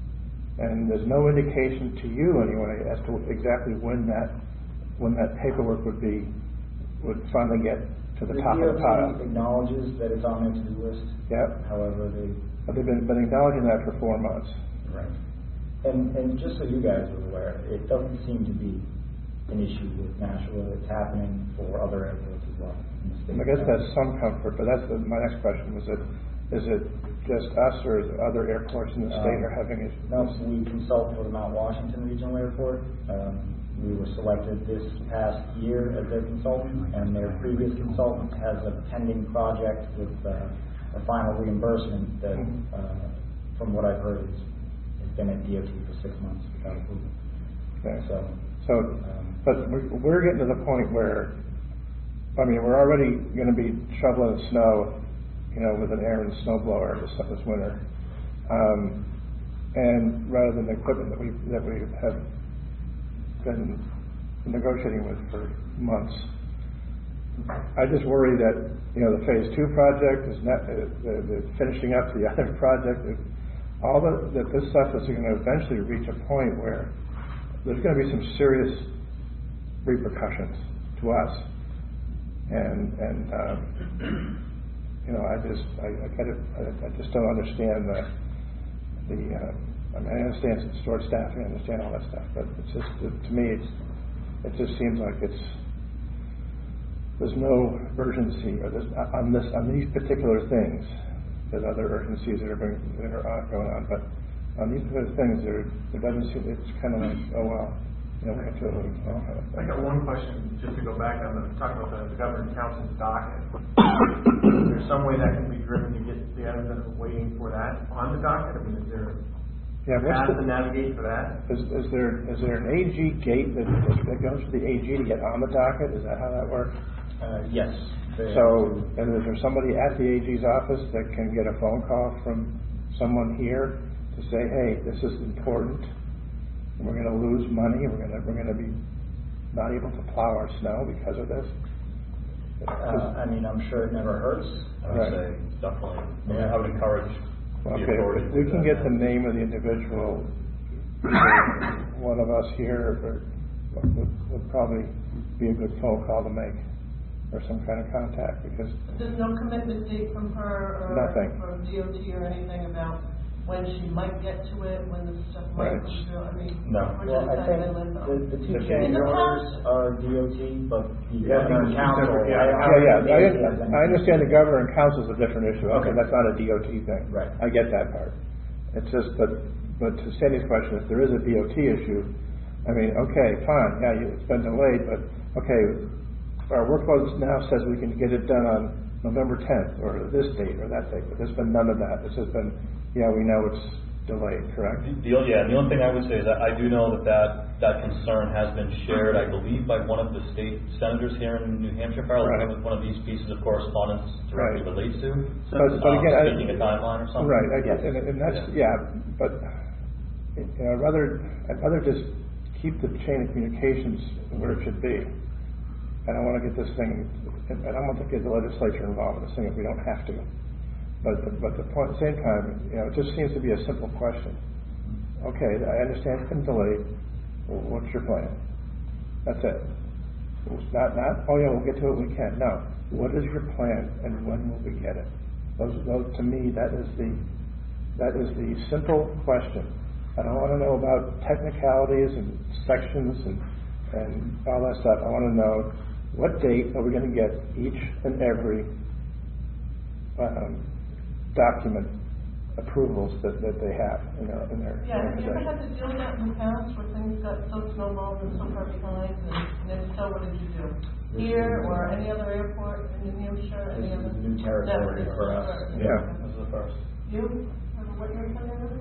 And there's no indication to you anyway as to exactly when that, when that paperwork would be, would finally get to the, The top of the D O T pile. acknowledges that it's on their to-do list. Yep. However, they, But they've been, been acknowledging that for four months. right. And, and just so you guys are aware, it doesn't seem to be an issue with Nashua. It's happening for other airports as well in the state. I guess that's some comfort, but that's the, my next question was it, is it just us or is it other airports in the state are having issues? No, we consult for the Mount Washington Regional Airport. Um, we were selected this past year as their consultant, and their previous consultant has a pending project with uh, a final reimbursement that, uh, from what I've heard, has, has been at D O T for six months without approval. Okay. So, So, um, but we're, we're getting to the point where, I mean, we're already going to be shoveling snow, you know, with an air and snow blower this, this winter. Um, and rather than the equipment that we, that we have been negotiating with for months. I just worry that, you know, the phase two project is not, uh, the, the finishing up the other project, is all the, that this stuff is going to eventually reach a point where there's going to be some serious repercussions to us. And, and, um, you know, I just, I, I kind of, I, I just don't understand the, the, uh, I mean, I understand it's short staffing, I understand all that stuff, but it's just, to me, it's, it just seems like it's, there's no urgency, or there's, on this, on these particular things, there's other urgencies that are going, that are on- going on, but on these particular things, there, there doesn't seem, it's kind of like, oh, well, you know, we have to, you know, kind of I thing. got one question, just to go back on the, talking about the, the governing council's docket. Is there some way that can be driven to get the items that are waiting for that on the docket? I mean, is there Yeah, a what's path the, to navigate for that? is, is there, is there an A G gate that, that goes to the A G to get on the docket? Is that how that works? uh, yes. they- So, and is there somebody at the A G's office that can get a phone call from someone here to say, hey, this is important, we're gonna lose money, we're gonna, we're gonna be not able to plow our snow because of this? Uh, I mean, I'm sure it never hurts. I would Right. say definitely, I mean, I would encourage the Okay, authority. if to we do can that. get the name of the individual, either one of us here, or would, would probably be a good phone call to make, or some kind of contact, because, There's no commitment date from her or Nothing. from D O T or anything about when she might get to it, when the stuff might Right. come through, I mean. No. we're Well, just I kind think of in limbo. the, the two The- change In the orders past- are D O T, but the Yeah, I think governor and it's council. separate, yeah. I- I yeah, don't yeah, think I, D O T has anything I understand to the do. governor and council is a different issue, okay, Okay. that's not a D O T thing. Right. I get that part. It's just, but, but to Sandy's question, if there is a D O T issue, I mean, okay, fine, yeah, you- it's been delayed, but, okay, our workload now says we can get it done on November tenth, or this date, or that date, but there's been none of that. This has been, yeah, we know it's delayed, correct? The, the- yeah, the only thing I would say is that I do know that that, that concern has been shared, I believe, by one of the state senators here in New Hampshire, Farrell, Right. with one of these pieces of correspondence directly Right. relates to. But, but um, again, I. Taking a timeline or something. Right, I Yes. get, and, and that's, yeah, but, you know, I'd rather, I'd rather just keep the chain of communications where it should be. I don't wanna get this thing, and I don't want to get the legislature involved in this thing if we don't have to. But, the- but the point, at the same time, you know, it just seems to be a simple question. Okay, I understand it's been delayed, Well, what's your plan? That's it. It's not, not, oh yeah, we'll get to it when we can, no. What is your plan, and when will we get it? Those, those, to me, that is the, that is the simple question. I don't wanna know about technicalities and sections and, and all that stuff. I wanna know, what date are we gonna get each and every, um, document approvals that, that they have in their, in their. Yeah, have you ever possession? had to deal with that in the past where things got so snowballed and so far behind, and and if so, what did you do? Here or any other airport in New Hampshire, any This other? is new territory That- for us. Yeah. This is the first. You, what you're saying, Ruth?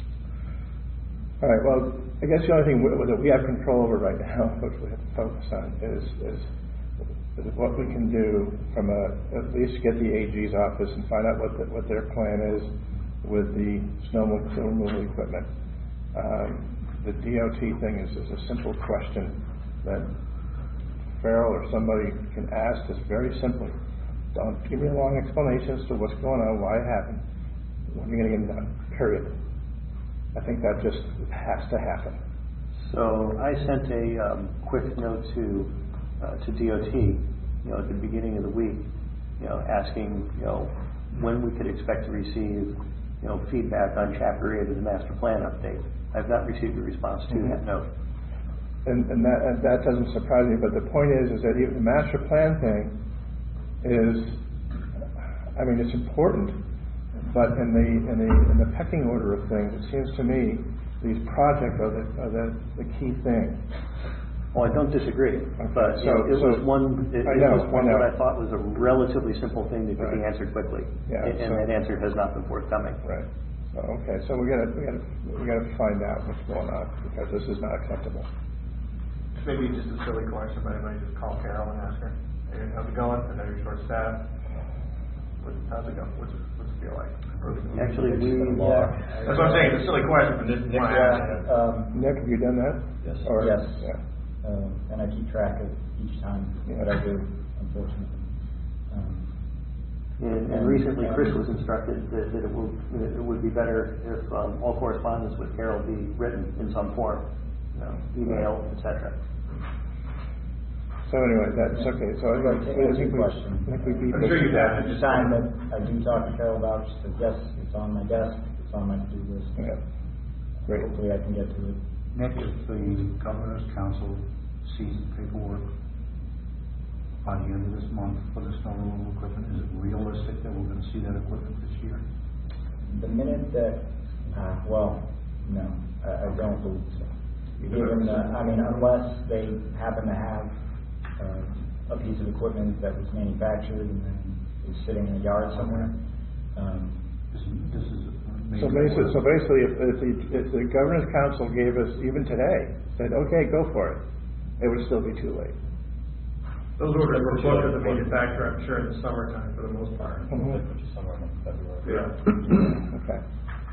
All right, well, I guess the only thing we- that we have control over right now, which we have to focus on, is, is, is what we can do from a, at least get the A G's office and find out what, the- what their plan is with the snow mo- snow removal equipment. Um, the D O T thing is, is a simple question that Farrell or somebody can ask us very simply. Don't give me a long explanation as to what's going on, why it happened, when you're gonna get it done, period. I think that just has to happen. So I sent a um, quick note to, uh, to D O T, you know, at the beginning of the week, you know, asking, you know, when we could expect to receive, you know, feedback on chapter eight of the master plan update. I've not received a response to that note. And, and that, and that doesn't surprise me, but the point is, is that even the master plan thing is, I mean, it's important, but in the, in the, in the pecking order of things, it seems to me, these projects are the, are the, the key thing. Well, I don't disagree, but you so- know, it so- was one, it I it know, was one I know. that I thought was a relatively simple thing that could be Right. answered quickly. Yeah, And and so- that answer has not been forthcoming. Right. So, okay, so we gotta, we gotta, we gotta find out what's going on, because this is not acceptable. Maybe just a silly question, but anybody just call Carol and ask her, hey, how's it going? I know you're short staffed. What- How's it go? What's it, what's it feel like? Actually, we, Been a uh, lot. That's what I'm saying, it's a silly question, but just. Nick, wanna yeah. ask it. Um, Nick, have you done that? Yes. Or- Yes. Yeah. uh, and I keep track of each time that I do, unfortunately. Um, And, and recently, Chris was instructed that, that it would, that it would be better if, um, all correspondence with Carol be written in some form, you know, email, et cetera. So anyway, that's, okay, so I I'd like to I answer think your we, question. I think we beat I'm sure this. you have, Each time that I do talk to Carol about, she says, yes, it's on my desk, it's on my to-do list. Yeah, great. Hopefully I can get to it. Nick, if the governor's council sees the paperwork by the end of this month for the snow removal equipment, is it realistic that we're gonna see that equipment this year? The minute that, uh, well, no, I, I don't believe so. Given, uh, I mean, unless they happen to have, uh, a piece of equipment that was manufactured and then is sitting in a yard somewhere. Um, This is, this is. a So major basically, so order. basically, if, if the, if the governor's council gave us, even today, said, okay, go for it, it would still be too late. Those orders were booked at the manufacturer, I'm sure, in the summertime for the most part. Mhm. Which is somewhere in February. Yeah. Okay.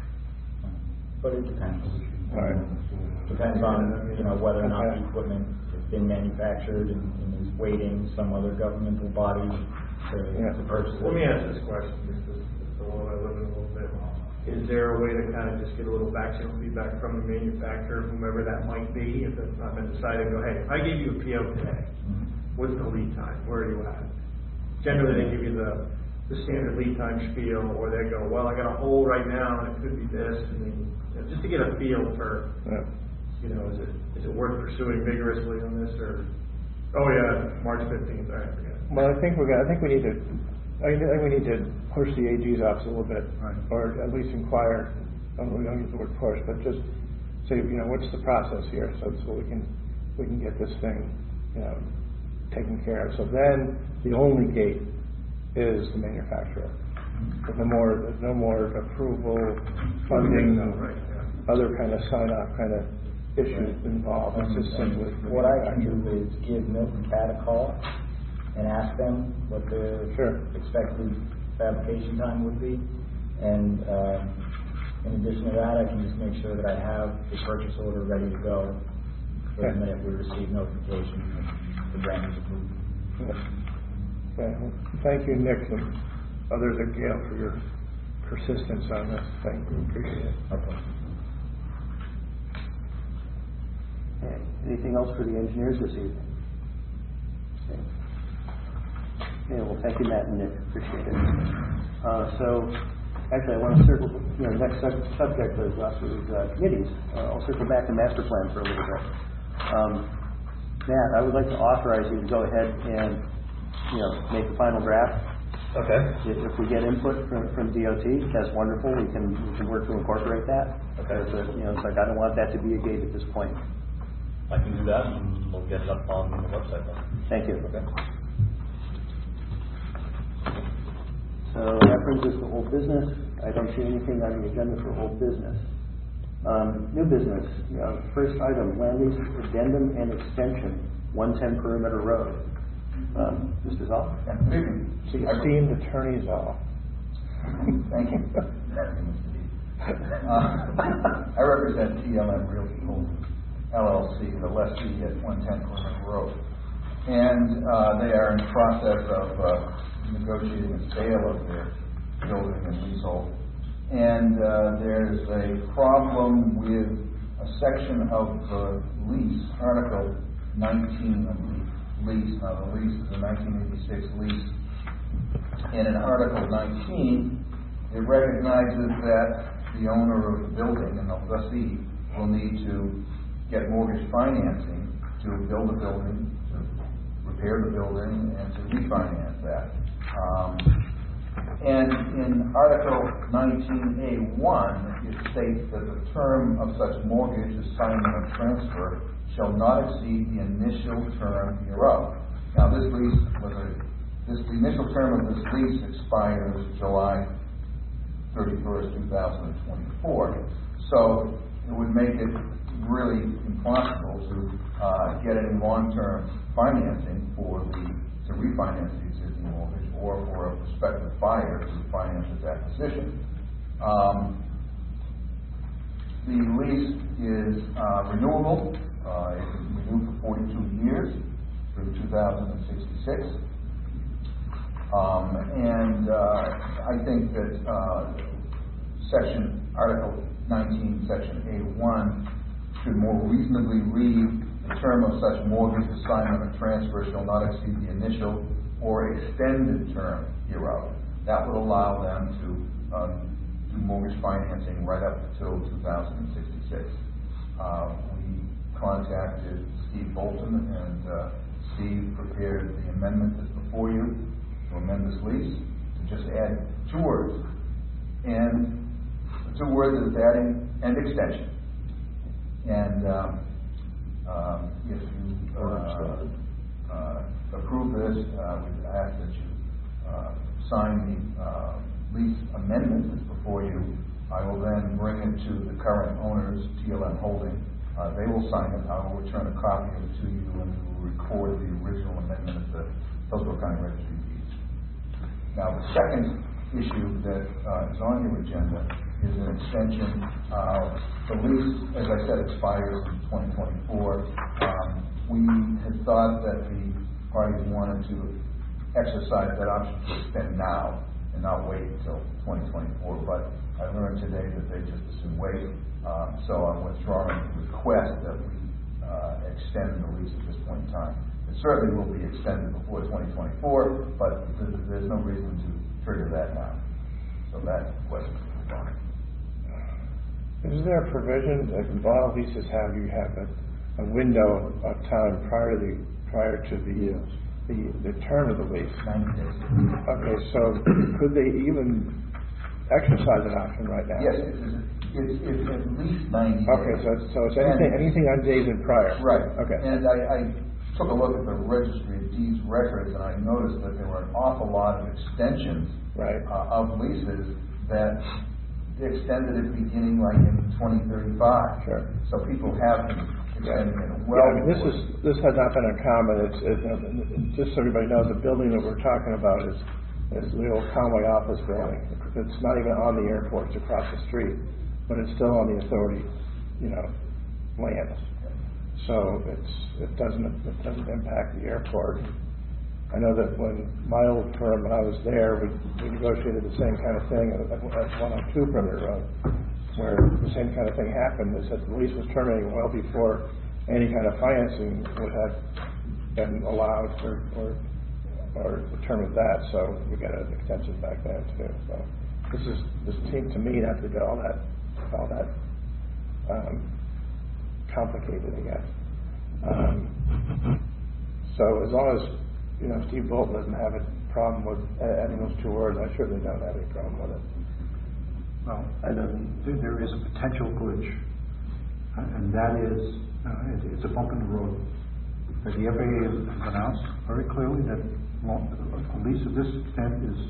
But it depends. All right. Depends on, you know, whether or not the equipment has been manufactured and, and is waiting some other governmental body to, Yeah. to purchase it. Let me ask this question, this is the world I live in a little bit. Is there a way to kind of just get a little back channel feedback from the manufacturer, whomever that might be, if it's not been decided, go, hey, I gave you a P O today, what's the lead time, where are you at? Generally, they give you the, the standard lead time spiel, or they go, well, I got a hole right now, and it could be this, and then, you know, just to get a feel for, Yeah. you know, is it, is it worth pursuing vigorously on this, or, oh yeah, March fifteenth, all right, forget it. Well, I think we're gonna, I think we need to, I think we need to push the A G's office a little bit, Right. or at least inquire. I don't, we don't use the word push, but just say, you know, what's the process here, so so we can we can get this thing, you know, taken care of. So then the only gate is the manufacturer. There's no more, there's no more approval, funding, Right, yeah. other kind of sign off kind of issues involved. It's just simply the What I can manufacturer. do is give Milton Cat a call and ask them what their Sure. expected fabrication time would be. And, um, in addition to that, I can just make sure that I have the purchase order ready to go for the Okay. minute we receive notification that the grant is approved. Okay, well, thank you, Nick, and others at Gale for your persistence on this. Thank you, appreciate it. Okay. Okay. Anything else for the engineers this evening? Okay. Okay, well, thank you, Matt and Nick, appreciate it. Uh, so, actually, I want to circle, you know, next sub- subject of us is uh, committees. Uh, I'll circle back to master plan for a little bit. Um, Matt, I would like to authorize you to go ahead and, you know, make the final draft. Okay. If, if we get input from, from D O T, that's wonderful. We can we can work to incorporate that. Okay. Because, uh, you know, it's like I don't want that to be a gate at this point. I can do that, and we'll get it up on the website then. Thank you. Okay. So that brings us to old business. I don't see anything on the agenda for old business. Um, new business, you know, first item, land lease addendum and extension, one ten Perimeter Road. Um, Mister Zoll? Good evening. The esteemed attorneys all. Thank you. Uh, I represent T L M Realty Holdings, L L C, the lessee at one ten Perimeter Road. And uh, they are in process of uh, negotiating a sale of their building and leasehold. And uh, there's a problem with a section of the lease, Article nineteen of the lease. Now, the lease is a nineteen eighty-six lease. And in Article nineteen, it recognizes that the owner of the building and the lessee will need to get mortgage financing to build the building, to repair the building, and to refinance that. Um, and in Article nineteen A one, it states that the term of such mortgage, assignment, or transfer shall not exceed the initial term hereof. Now, this lease was a, this, the initial term of this lease expires July thirty-first, two thousand twenty-four. So it would make it really impossible to uh, get any long-term financing for the, to refinance the existing mortgage or for a prospective buyer to finance its acquisition. Um, the lease is uh, renewable. Uh, it is renewed for forty-two years through two thousand sixty-six. Um, and uh, I think that uh, section, Article nineteen, Section A one, should more reasonably read, the term of such mortgage, assignment, or transfer shall not exceed the initial or extended term hereof. That would allow them to um, do mortgage financing right up until two thousand sixty-six. Uh, we contacted Steve Bolton, and uh, Steve prepared the amendment that's before you to amend this lease to just add two words. And the two words is adding and extension. And um, um, if you uh, uh, approve this, uh, we ask that you uh, sign the uh, lease amendment that's before you. I will then bring it to the current owners, T L M Holding. Uh, they will sign it. I will return a copy of it to you, and we will record the original amendment at the Hillsborough County Registry of Deeds. Now, the second issue that uh, is on your agenda is an extension. Uh, the lease, as I said, expires in twenty twenty-four. Um, we had thought that the parties wanted to exercise that option to extend now and not wait until twenty twenty-four, but I learned today that they just as soon wait. Uh, so I'm withdrawing the request that we uh, extend the lease at this point in time. It certainly will be extended before twenty twenty-four, but th- there's no reason to trigger that now. So that question is gone. Is there a provision, like a lot of leases have, you have a, a window of time prior to the, prior to the, the, the term of the lease? ninety days. Okay, so could they even exercise an option right now? Yes, it's, it's, it's at least ninety days. Okay, so, so it's anything, anything on days and prior? Right. Okay. And I, I took a look at the Registry of Deeds records, and I noticed that there were an awful lot of extensions Right. uh, of leases that extended at beginning like in twenty thirty-five. Sure. So people have been extending it well. Yeah, I mean, this before. is, this has not been uncommon. It's, it's, uh, just so everybody knows, the building that we're talking about is, is the old Conway office building. It's not even on the airport, it's across the street, but it's still on the authority, you know, lands. So it's, it doesn't, it doesn't impact the airport. I know that when my old firm, when I was there, we, we negotiated the same kind of thing at, at one oh two Perimeter Road, where the same kind of thing happened. Is that the lease was terminating well before any kind of financing would have been allowed or, or, or the term of that. So we got an extension back then too. So this is, this seemed to me not to be all that, all that um, complicated, I guess. Um, so as long as, you know, Steve Bolton doesn't have a problem with adding those two words, I certainly don't have any problem with it. Well, I don't, there, there is a potential glitch, uh, and that is, uh, it, it's a bump in the road. The F A A has announced very clearly that long, a lease of this extent is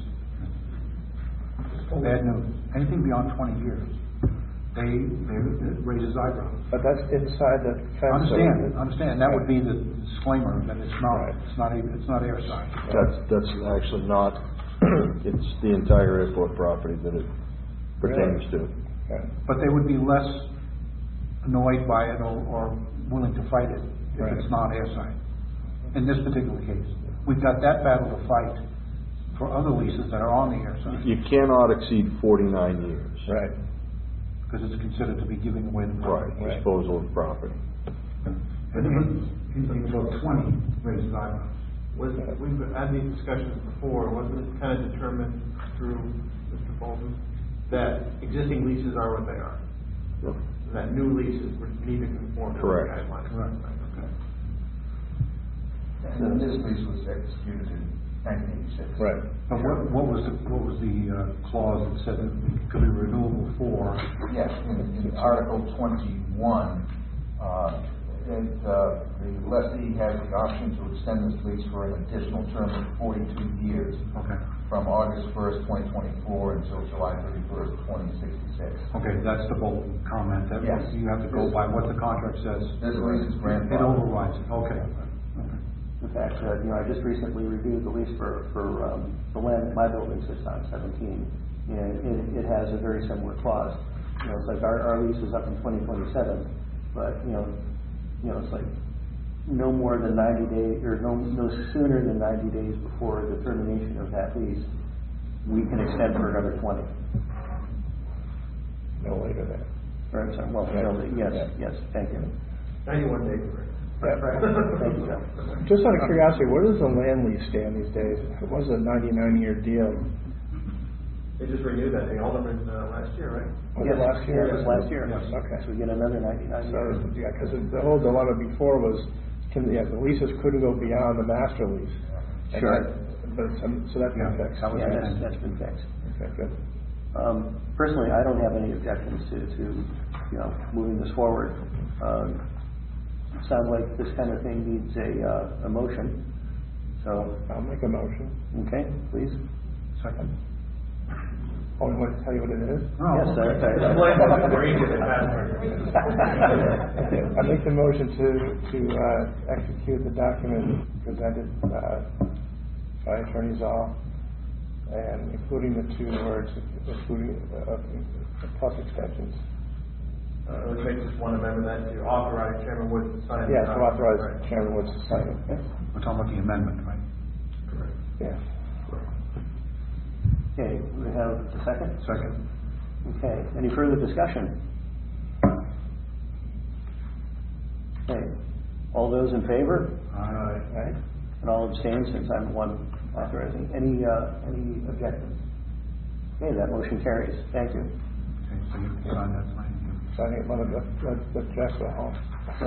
bad news. Anything beyond twenty years, they, they, it raises eyebrows. But that's inside the fence. Understand, understand, that would be the disclaimer that it's not, Right. it's not even, it's not airside. That's, that's actually not, it's the entire airport property that it pertains to. Okay. But they would be less annoyed by it or, or willing to fight it if Right. it's not airside. In this particular case, we've got that battle to fight for other leases that are on the airside, You cannot exceed forty-nine years. Right. because it's considered to be giving away the Right, property. Right. disposal of property. Anything below twenty raises eyebrows. Was, we've had these discussions before, wasn't it kind of determined through Mister Bolton that existing leases are what they are? And that new leases would need to conform to the Correct. guidelines? Correct. Okay. And this lease was executed in nineteen eighty-six. Right. But what, what was the, what was the uh, clause that said that it could be renewable for? Yes, in, in Article twenty-one, uh, it, uh, the lessee has the option to extend this lease for an additional term of forty-two years, Okay, from August first, twenty twenty-four until July thirty-first, twenty sixty-six. okay, that's the Bolton comment, that Yes. you have to go by what the contract says. This lease is It grandfathered. overrides it, okay. Okay. In fact, uh, you know, I just recently reviewed the lease for, for, um, the land that my building sits on, seventeen, and it, it has a very similar clause. You know, it's like our, our lease is up in twenty twenty-seven, but, you know, you know, it's like no more than ninety days, or no, no sooner than ninety days before the termination of that lease, we can extend for another twenty. No later than. Or, I'm sorry, well, no, yes, yes, thank you. Ninety-one days, right? Thank you, Joe. Just out of curiosity, where does the land lease stand these days? It was a ninety-nine year deal. They just renewed that, they all of it, uh, last year, right? Was Yes, it last year? Yes, last year. Yes. Okay. So we get another ninety-nine So, years. yeah, because the whole dilemma before was, can, yeah, the leases couldn't go beyond the master lease. And Sure. that- But, some- so that's been Yeah, fixed. that was- Yeah, that's, that's been fixed. Okay, good. Um, personally, I don't have any objections to, to, you know, moving this forward. Um, it sounds like this kind of thing needs a, uh, a motion. So, I'll make a motion. okay, please. Second. Oh, you want to tell you what it is? Oh, Yes, okay. I- I- Explain that before you get the password. I make the motion to, to, uh, execute the document presented, uh, by Attorney Zoll, and including the two words, including, uh, plus extensions. Uh, let's make just one amendment then to authorize Chairman Woods to sign. the Yeah, to document. authorize Right. Chairman Woods to sign it. Yeah. We're talking about the amendment, right? Yeah. Okay, we have a second? Second. Okay, any further discussion? Okay, all those in favor? Aye. Right, and all abstain since I'm the one authorizing. Any, uh, any objections? Okay, that motion carries. Thank you. Okay, so you can sign that, sign it. Signing it, let it, let, let Jeff go home. So,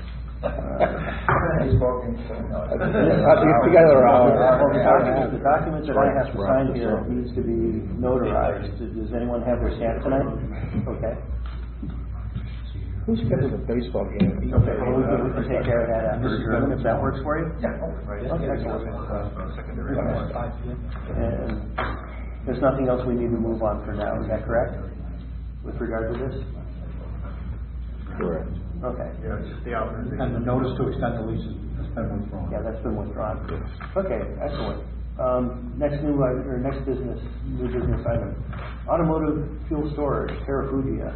He's spoken, so no. I think together around. well, the document, the document that I have to sign here needs to be notarized. Does anyone have their stamp tonight? Okay. Who's scheduled a baseball game? Okay, well, we can, we can take care of that after adjournment, if that works for you. Yeah. Okay, excellent. Secondary. And there's nothing else we need to move on for now, is that correct? With regard to this? Correct. Okay. Yeah, it's just the authorization. And the notice to extend the lease has been withdrawn. Yeah, that's been withdrawn. Okay, excellent. Um, next new, i- or next business, new business item. Automotive fuel storage, Terra Fugia.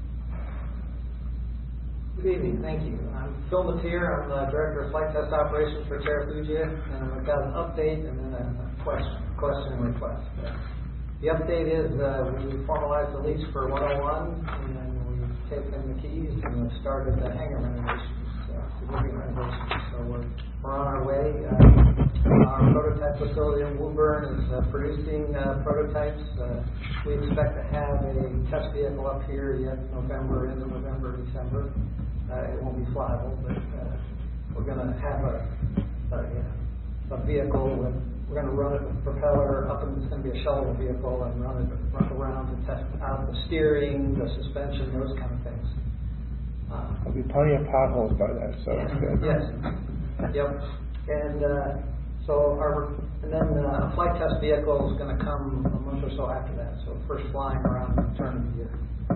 Good evening, thank you. I'm Phil Matier, I'm the Director of Flight Test Operations for Terra Fugia, and I've got an update and then a a question, question and request. Uh, The update is, uh, we formalized the lease for one oh one, and then we've taken the keys and we've started the hangar renovations, uh, significant renovations. So we're, we're on our way. Uh, our prototype facility in Woburn is uh, producing uh, prototypes. Uh, we expect to have a test vehicle up here yet November, into November, December. Uh, it won't be flyable, but uh, we're going to have a, a, a vehicle with, we're going to run it with propeller up, and it's going to be a shuttle vehicle and run it run around to test out the steering, the suspension, those kind of things. Uh, There'll be plenty of potholes by then, so it's good. Yes. Yep. And uh, so our and then uh, a flight test vehicle is going to come a month or so after that. So first flying around the turn of the year.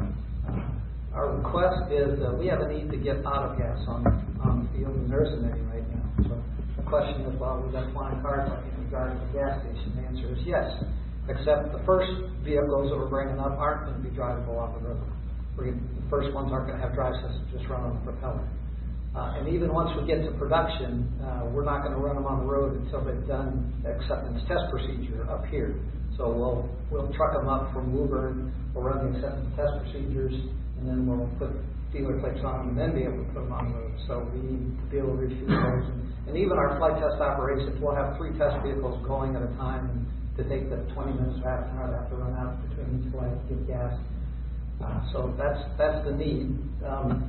Uh, our request is uh, we have a need to get auto gas on on the field, and there isn't any right now. So the question is, well, we've got flying cars like in regard to the gas station. The answer is yes, except the first vehicles that we're bringing up aren't going to be drivable on the river. We're gonna, the first ones aren't going to have drive systems, just run on the propeller. Uh, and even once we get to production, uh, we're not going to run them on the road until they've done the acceptance test procedure up here. So we'll we'll truck them up from Woburn, we'll run the acceptance test procedures, and then we'll put dealer plates on them and then be able to put them on the road. So we need to be able to refuel those. And, and even our flight test operations, we'll have three test vehicles going at a time, and to take the twenty minutes or half an hour, they have to run out between each flight to get gas. Uh, so that's that's the need. Um,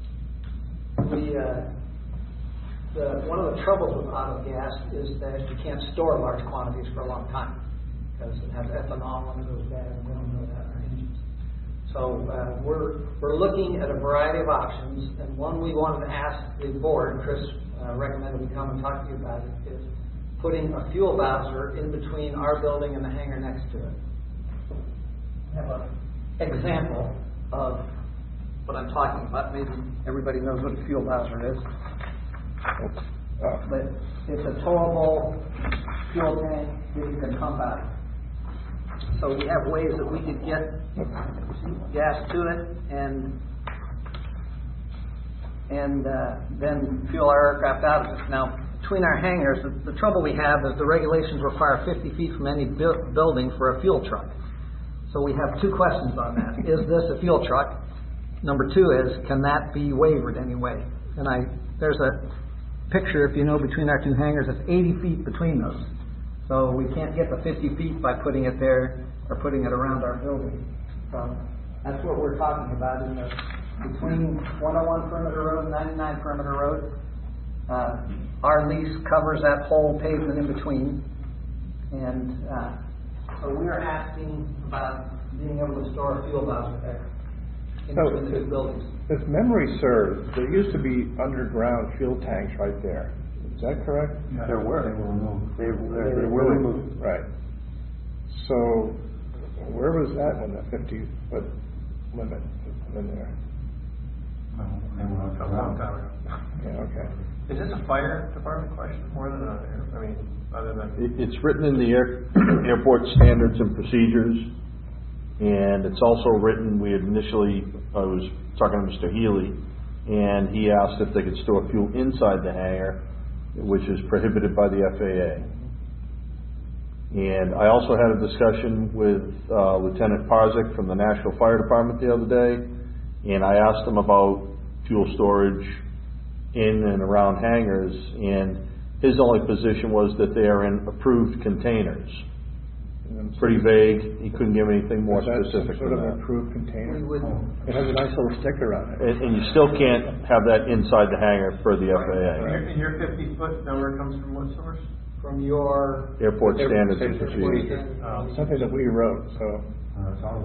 we uh, the one of the troubles with auto gas is that you can't store large quantities for a long time because it has ethanol and it goes bad, and we don't know that in our engines. So uh, we're we're looking at a variety of options, and one we wanted to ask the board. Chris uh, recommended we come and talk to you about it. Is putting a fuel bowser in between our building and the hangar next to it. Have a example of what I'm talking about. Maybe everybody knows what a fuel bowser is. Uh, But it's a towable fuel tank that you can pump out. So we have ways that we could get gas to it and and uh, then fuel our aircraft out of it. Now, between our hangars, the, the trouble we have is the regulations require fifty feet from any bu- building for a fuel truck. So we have two questions on that. Is this a fuel truck? Number two is, can that be wavered anyway? And I, there's a picture, if you know, between our two hangars, it's eighty feet between those. So we can't get the fifty feet by putting it there or putting it around our building. So that's what we're talking about in the, between one oh one Perimeter Road and ninety-nine Perimeter Road. Uh, our lease covers that whole pavement in between. And uh, so we are asking about being able to store a fuel bowser there in So, between the two buildings. if memory serves, there used to be underground fuel tanks right there. Is that correct? Yeah, There were. They were removed. They, they, they were removed. Right. So, where was that when the fifty foot limit was in there? No, they were A long time ago. Yeah, okay. Is this a fire department question more than a, I mean, other than? It, it's written in the air, airport standards and procedures, and it's also written, we had initially, I was talking to Mister Healy, and he asked if they could store fuel inside the hangar, which is prohibited by the F A A. And I also had a discussion with uh, Lieutenant Parzik from the Nashville Fire Department the other day, and I asked him about fuel storage in and around hangars, and his only position was that they are in approved containers. Pretty vague. He couldn't give anything more Is that specific some sort than of that. approved container? We would, It has a nice little sticker on it. And, and you still can't have that inside the hangar per the F A A. And your fifty foot number comes from what source? from your, Airport standards and Airport procedures. Oh. Something that we wrote, so, Uh, it's all,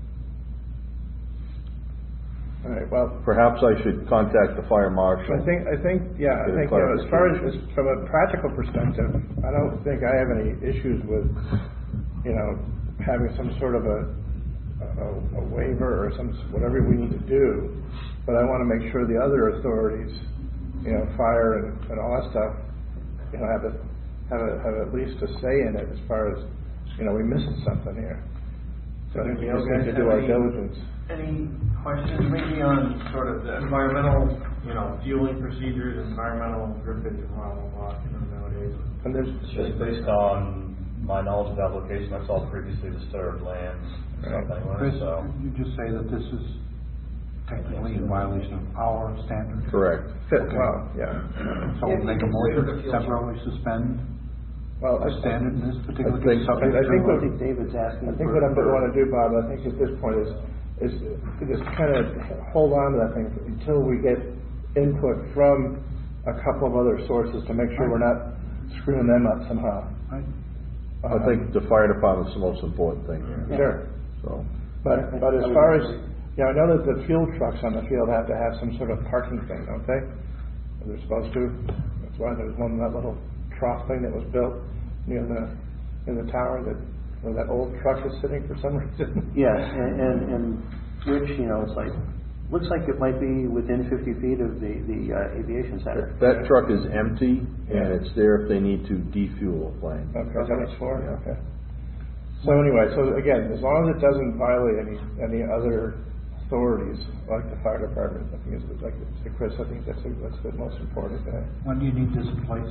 all right, well, Perhaps I should contact the fire marshal. I think, I think, yeah, I Get a think, you know, as far as, clarification. as- from a practical perspective, I don't think I have any issues with, you know, having some sort of a, a, a waiver or some, whatever we need to do, but I wanna make sure the other authorities, you know, fire and, and all that stuff, you know, have a, have a, have at least a say in it as far as, you know, we missing something here. So I think we You just guys need to do have our any- diligence. Any questions maybe on sort of the environmental, you know, fueling procedures, environmental drippage, blah, blah, blah, you know, nowadays? And there's, Just based on my knowledge of the application, that's all previously disturbed lands, stuff Chris, anyway, so. you just say that this is technically in violation of our standards? Correct. fit, well, yeah. So we'll make a motion to temporarily suspend Well, the I, standard in this particular I think- case, subject I think to- what- I think David's asking I think for- what I'm going to do, Bob, I think at this point is, is to just kind of hold on to that thing until we get input from a couple of other sources to make sure we're not screwing them up somehow. Right. I think the fire department's the most important thing here, Sure, so. but, but as far as, you know, I know that the fuel trucks on the field have to have some sort of parking thing, don't they? They're supposed to, that's why there's one, that little trough thing that was built near the, in the tower that, where that old truck is sitting for some reason. Yes, and, and, and which, you know, it's like, looks like it might be within fifty feet of the, the uh, aviation center. That truck is empty, and it's there if they need to defuel a plane. Okay, is that what it's for? Okay. So anyway, so again, as long as it doesn't violate any, any other authorities, like the fire department, I think it's, like, it's- Chris, I think that's, the- that's the most important thing. When do you need this in place?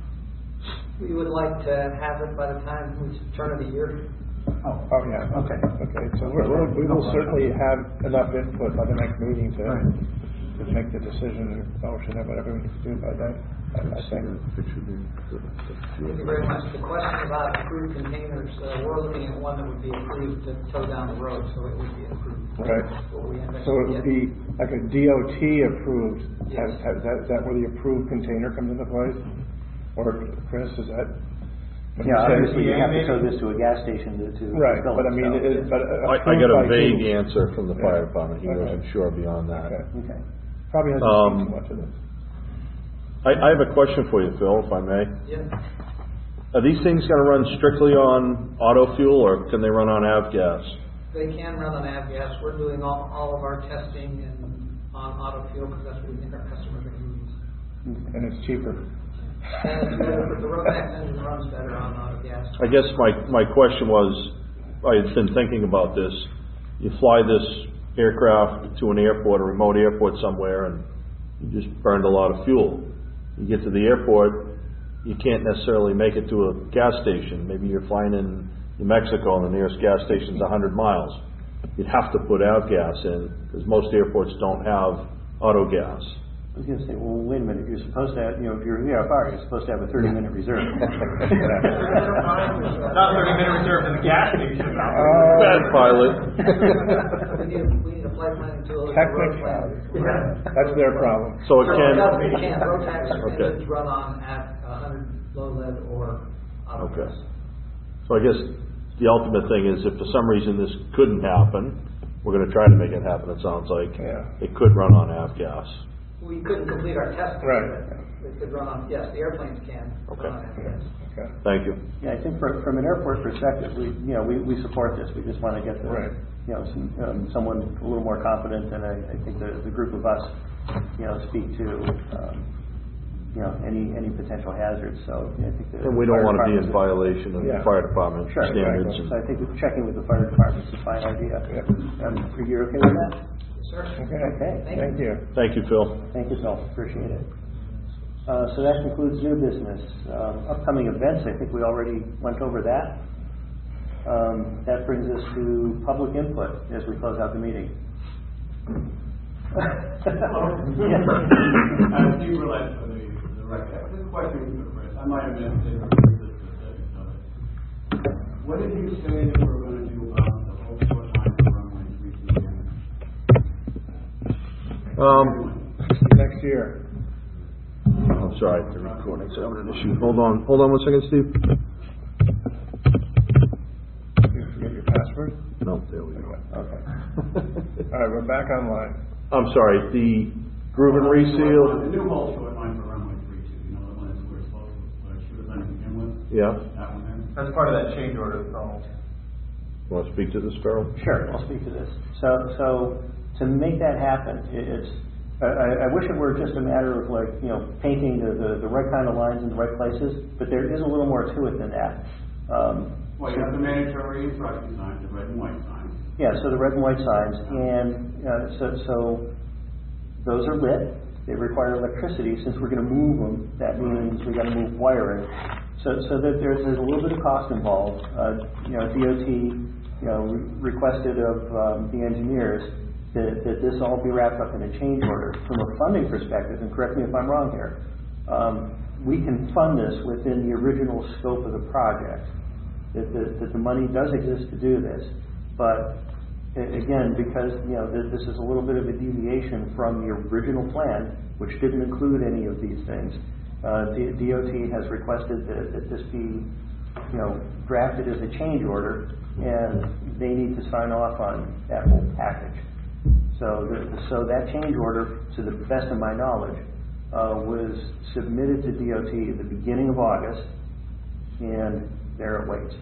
we would like to have it by the time it's turn of the year. Oh, Oh, yeah, okay, okay, so we're, we're, we will certainly have enough input by the next meeting to, Right. to make the decision, or motion, or whatever we need to do by then, I, I think. Thank you very much. The question about approved containers, uh, we're looking at one that would be approved to tow down the road, so it would be approved. Right. What we So it would be like a D O T approved, Yes. has, has, that, is that where the approved container comes into play? Or, Chris, is that? when you Yeah, say- obviously you have to tow this to a gas station to, to. Right, fill but I it, mean, so, it, yeah. but. I, I got a approved by vague who? answer from the fire Yeah. department, he Okay. wasn't sure beyond that. Okay, Okay. probably hasn't Um, seen too much of this. I, I have a question for you, Phil, if I may. Yeah, Are these things gonna run strictly on auto fuel, or can they run on avgas? they can run on avgas. We're doing all, all of our testing and on auto fuel because that's what we think our customers are using. And it's cheaper. And it's better, the Rotax engine runs better on auto gas. I guess my, my question was, I had been thinking about this. You fly this aircraft to an airport, a remote airport somewhere, and you just burned a lot of fuel. You get to the airport, you can't necessarily make it to a gas station. Maybe you're flying in New Mexico and the nearest gas station's a hundred miles. You'd have to put avgas in, because most airports don't have auto gas. I was gonna say, well, wait a minute, you're supposed to have, you know, if you're V F R, you're supposed to have a thirty minute reserve. Not thirty minute reserve in the gas station. Bad pilot. We need, we need a flight planning tool. and a road Technically, plan. that's their problem. So it So can. it does, it can, Rotax Okay. engines run on at a hundred low lead or auto Okay. gas. So I guess the ultimate thing is, if for some reason this couldn't happen, we're gonna try to make it happen, it sounds like. Yeah. It could run on avgas. We couldn't complete our testing. Right. but It could run on, yes, the airplanes can Okay. run on avgas. Okay. Thank you. Yeah, I think from, from an airport perspective, we, you know, we, we support this, we just wanna get the, Right. you know, some, um, someone a little more confident, and I, I think the, the group of us, you know, speak to, um, you know, any, any potential hazards, so I think the. And we don't fire want to be in department- violation of the Yeah. fire department Sure, standards. exactly. So I think checking with the fire department is a fine idea. Um, are you okay with that? Sir? Okay, Okay. thank you. Thank you, Phil. Thank you, Phil, appreciate it. Uh, so that concludes new business. Um, upcoming events, I think we already went over that. Um, that brings us to public input as we close out the meeting. Yes. Uh, Steve Roulette for the, the record. This question for Chris. I might have missed it or read the specifics of it. What did you say that we're going to do about the whole short line for runway three two again? Um, Next year. I'm sorry, the recording's having an issue. Hold on, hold on one second, Steve. You forget your password? No, there we go. Okay. All right, we're back online. I'm sorry, the groove and The reseal, new whole short line for runway three two, you know, the one that's where it's supposed to, where it should have been to begin with? yeah. That one there? That's part of that change order, Phil. Want to speak to this, Farrell? Sure, I'll speak to this. So, so to make that happen, it, it's, I, I wish it were just a matter of like, you know, painting the, the, the right kind of lines in the right places, but there is a little more to it than that. Um, Well, you have the mandatory instruction signs, the red and white signs. Yeah, so the red and white signs, and uh, so, so those are lit. They require electricity. Since we're going to move them, that means we got to move wiring. So, so that there's, there's a little bit of cost involved. Uh, you know, D O T, you know, re- requested of um, the engineers that, that this all be wrapped up in a change order. From a funding perspective, and correct me if I'm wrong here, um, we can fund this within the original scope of the project. That the, that the money does exist to do this. But a- again, because, you know, this, this is a little bit of a deviation from the original plan, which didn't include any of these things, uh, D- DOT has requested that, that this be, you know, drafted as a change order, and they need to sign off on that whole package. So, the, so that change order, to the best of my knowledge, uh, was submitted to D O T at the beginning of August, and there it waits.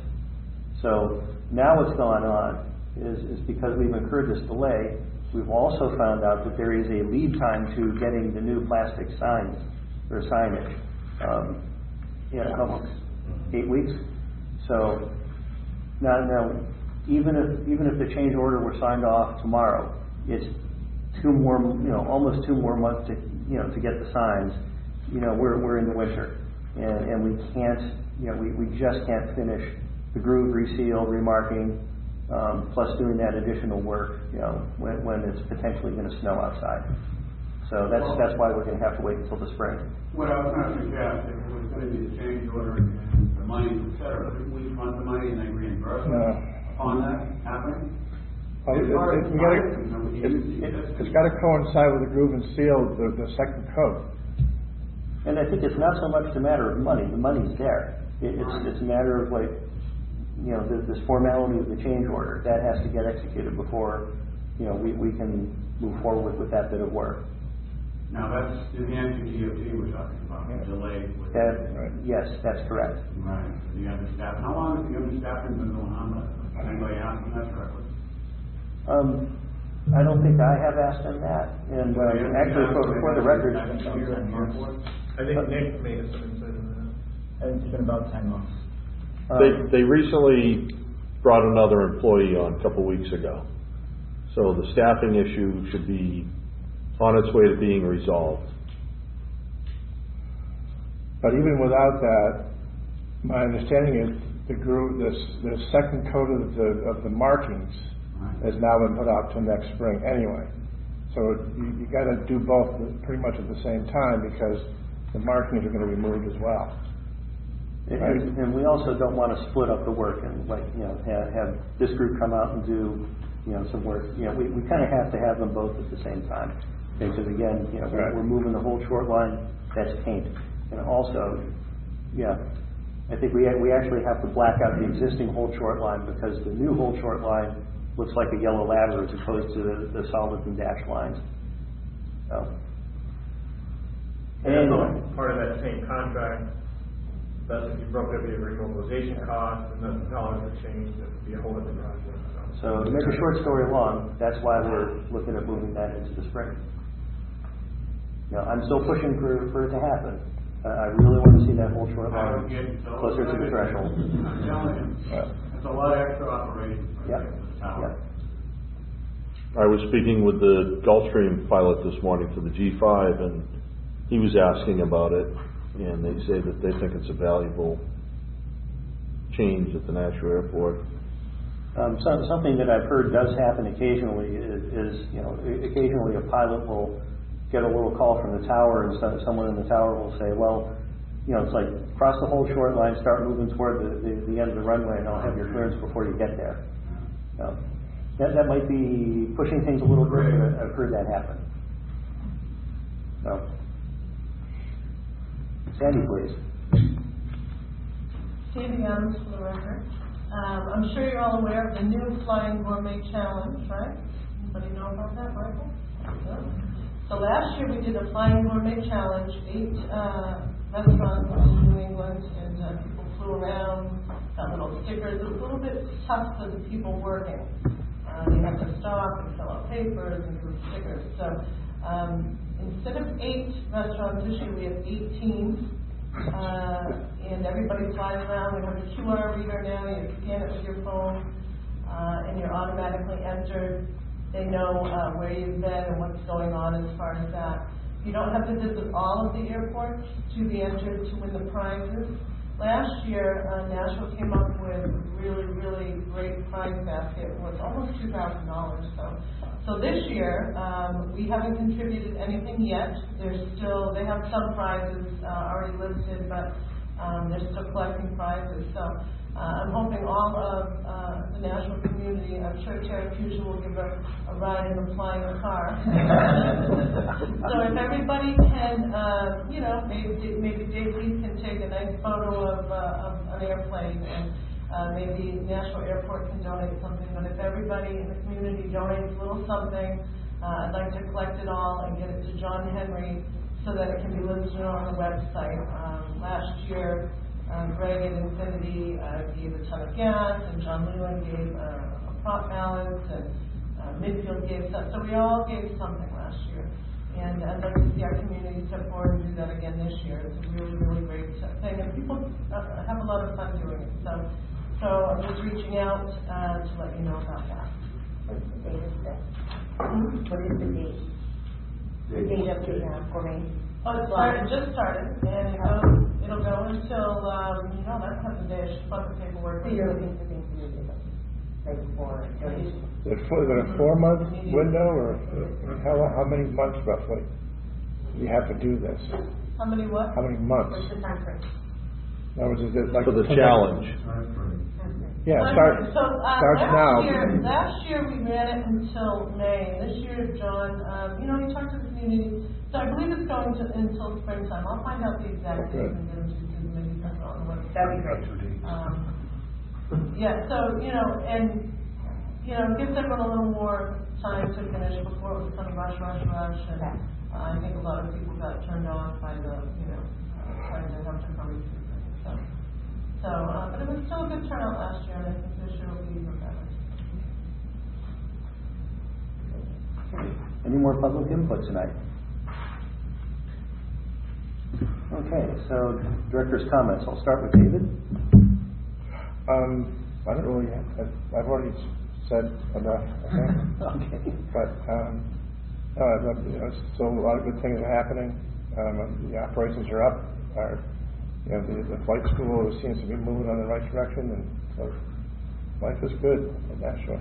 So now what's gone on is, is because we've incurred this delay, we've also found out that there is a lead time to getting the new plastic signs or signage. Um, yeah, how long? Eight weeks. So now, now, even if even if the change order were signed off tomorrow, it's two more, you know, almost two more months to, you know, to get the signs. You know, we're we're in the winter, and and we can't, you know, we, we just can't finish the groove reseal, remarking, um, plus doing that additional work, you know, when, when it's potentially going to snow outside. So that's that's why we're going to have to wait until the spring. What I was trying to suggest, if it was going to be the change order and the money, et cetera, if we fund the money and they reimburse us No. upon that happening? Well, it- As far as it- we gotta- time, you know, we It's, use the it- existing- it's got to coincide with the groove and seal, the, the second coat. And I think it's not so much a matter of money. The money's there. It, it's it's a matter of like, you know, this, this formality of the change order that has to get executed before, you know, we, we can move forward with that bit of work. Now, that's the N C D O T we're talking about, the delay with. That, Right. yes, that's correct. Right, the other staff, how long has the other staffing been going on, but anybody asked them that correctly? Um, I don't think I have asked him that, and uh, actually, for, for the record, I think Nick made a decision on It's been about ten months. They, um, they recently brought another employee on a couple weeks ago. So the staffing issue should be on its way to being resolved. But even without that, my understanding is the groove, this, the second coat of the, of the markings has now been put out till next spring anyway. So you, you gotta do both pretty much at the same time because the markings are gonna be moved as well. And, and we also don't want to split up the work and like, you know, have, have this group come out and do, you know, some work. You know, we, we kind of have to have them both at the same time. Because again, you know, we're, Right. we're moving the whole short line, that's paint. And also, yeah, I think we, we actually have to black out the existing whole short line because the new whole short line looks like a yellow ladder as opposed to the, the solid and dashed lines. So. And Anyway. part of that same contract, that's if you broke up your remobilization costs, and then the dollars would change, it would be a whole other project. So to make a short story long, that's why we're looking at moving that into the spring. You know, I'm still pushing for, for it to happen, Uh, I really want to see that whole short I line would get so closer to the limited. threshold. I'm telling you, it's a lot of extra operation for Yep. the town. I was speaking with the Gulfstream pilot this morning for the G five, and he was asking about it, and they say that they think it's a valuable change at the Nashua Airport. Um, so, something that I've heard does happen occasionally is, is, you know, occasionally a pilot will get a little call from the tower, and so, someone in the tower will say, well, you know, it's like, cross the whole short line, start moving toward the, the, the end of the runway, and I'll have your clearance before you get there. So, that, that might be pushing things a little bit, but I've heard that happen. So, Sandy, please. Sandy Adams for the record. Um, I'm sure you're all aware of the new Flying Gourmet Challenge, right? Anybody know about that, Michael? No? So last year we did a Flying Gourmet Challenge, eight uh, restaurants in New England, and uh, people flew around, got little stickers. It was a little bit tough for the people working. Uh, they had to stop and fill out papers and do stickers. So um, instead of eight restaurants this year, we have eighteen. Uh, and everybody flies around. We have a Q R reader now. You scan it with your phone, uh, and you're automatically entered. They know uh, where you've been and what's going on as far as that. You don't have to visit all of the airports to be entered to win the prizes. Last year, uh, Nashua came up with a really, really great prize basket. It was almost two thousand dollars. So, so this year, um, we haven't contributed anything yet. There's still, they have some prizes uh, already listed, but um, they're still collecting prizes. So, uh, I'm hoping all of uh, the Nashua community, I'm sure Terry Fusion will give a, a ride in the flying car. So if everybody can, uh, you know, maybe, maybe Dave Lee can take a nice photo of, uh, of an airplane, and uh, maybe Nashua Airport can donate something. But if everybody in the community donates a little something, uh, I'd like to collect it all and get it to John Henry so that it can be listed on the website. Um, last year, Um, Greg at Infinity uh, gave a ton of gas, and John Lewin gave uh, a prop balance, and uh, Midfield gave stuff. So we all gave something last year. And I'd like to see our community step forward and do that again this year. It's a really, really great thing. And people uh, have a lot of fun doing it. So, so I'm just reaching out uh, to let you know about that. What's the date of this? What is the date? The date of the uh, gourmet? Oh, it started, just started, and it goes, it'll go until, um, you know, that's not the day, I should put the paperwork. So you're looking for things to do, like for donations? Is it for- is it a four-month window, or uh, how, how many months roughly you have to do this? How many what? How many months? What's the time frame? In other words, is it like? For the challenge. Yeah, Well, start, So, uh, starts now. last year, last year we ran it until May, this year, John, um, you know, he talked to the community, so I believe it's going to, until springtime. I'll find out the exact date and get them to the committee people on the website. That'd be great. Um, yeah, so, you know, and, you know, it gives everyone a little more time to finish before it was kind of rush, rush, rush, and uh, I think a lot of people got turned off by the, you know, uh, trying to have to come to things, so. So, uh, but it was still a good turnout last year, and I think this year will be even better. Any more public input tonight? Okay, so director's comments. I'll start with David. Um, I don't really, I've, I've already said enough, I think. Okay. But, um, no, I love, you know, still a lot of good things are happening. Um, the operations are up. Our, you know, the, the flight school seems to be moving in the right direction, and so life is good at Nashua.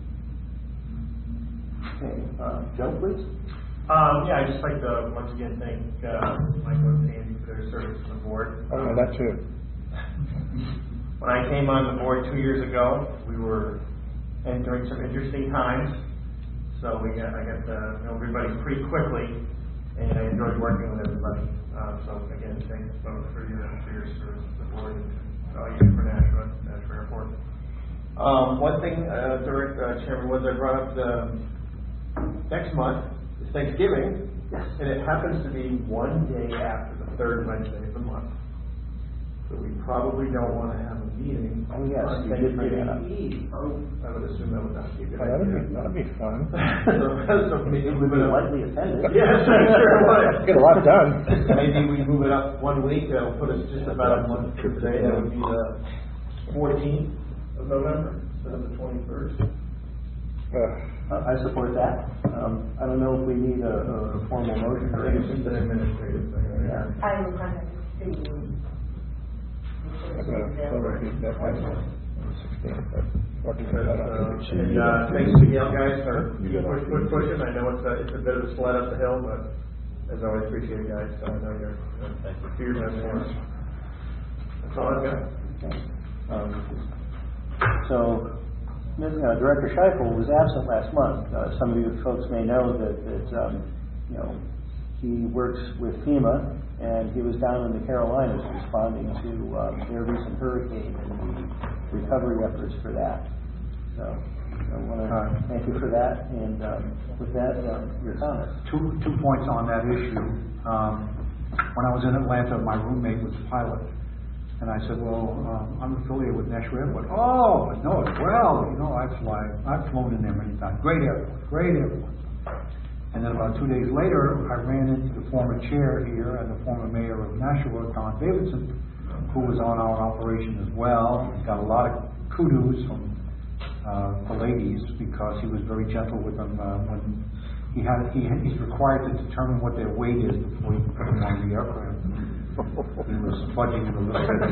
Okay, uh, Joe, please. Um, yeah, I'd just like to once again thank, uh, Michael and Sandy for their service to the board. Oh, yeah, that too. When I came on the board two years ago, we were entering some interesting times, so we got, I got to know everybody pretty quickly, and I enjoyed working with everybody. Uh, so again, thanks both for your, for your service to the board and all you do for Nashua, Nashua Airport. Um, one thing, uh, Direct, uh, Chairman Woods, I brought up the next month is Thanksgiving, and it happens to be one day after the third Wednesday of the month. So we probably don't wanna have a meeting. Oh, yes, on you did bring that up. May eighth. I would assume that would not be a good Oh, that'd be, idea. that'd be fun. So, so maybe It we would be would, lightly attended. yes, I'm sure it would. Get a lot done. Maybe we move it up one week, that'll put us just about a month from today, that would be the fourteenth of November, instead of the twenty-first. Uh, Uh, I support that. Um, I don't know if we need a, a formal motion or I think it's anything. just an administrative thing, right? Yeah. I will contact the city. I'm gonna forward these back on the sixteenth, but fourteenth, I don't know. And, uh, thanks to Gail guys for You got it. push, push, pushing, I know it's a, it's a bit of a sled up the hill, but as always, appreciate it guys, so I know you're, uh, do your best for us. That's all I've got. Okay. Um, So, Miz- uh, Director Scheifel was absent last month. Uh, Some of you folks may know that, that, um, you know, he works with FEMA, and he was down in the Carolinas responding to um, their recent hurricane and the recovery efforts for that. So, I want to thank you for that, and um, with that, uh, your comments. Two, two points on that issue. Um, when I was in Atlanta, my roommate was a pilot. And I said, well, um, I'm affiliated with Nashua Airport. Oh, I know it well. You know, I fly, I've flown in there many times. Great airport, great airport. And then about two days later, I ran into the former chair here and the former mayor of Nashua, Don Davidson, who was on our operation as well. He got a lot of kudos from uh, the ladies because he was very gentle with them uh, when he had. He, he's required to determine what their weight is before you put them on the aircraft. He was fudging it a little bit.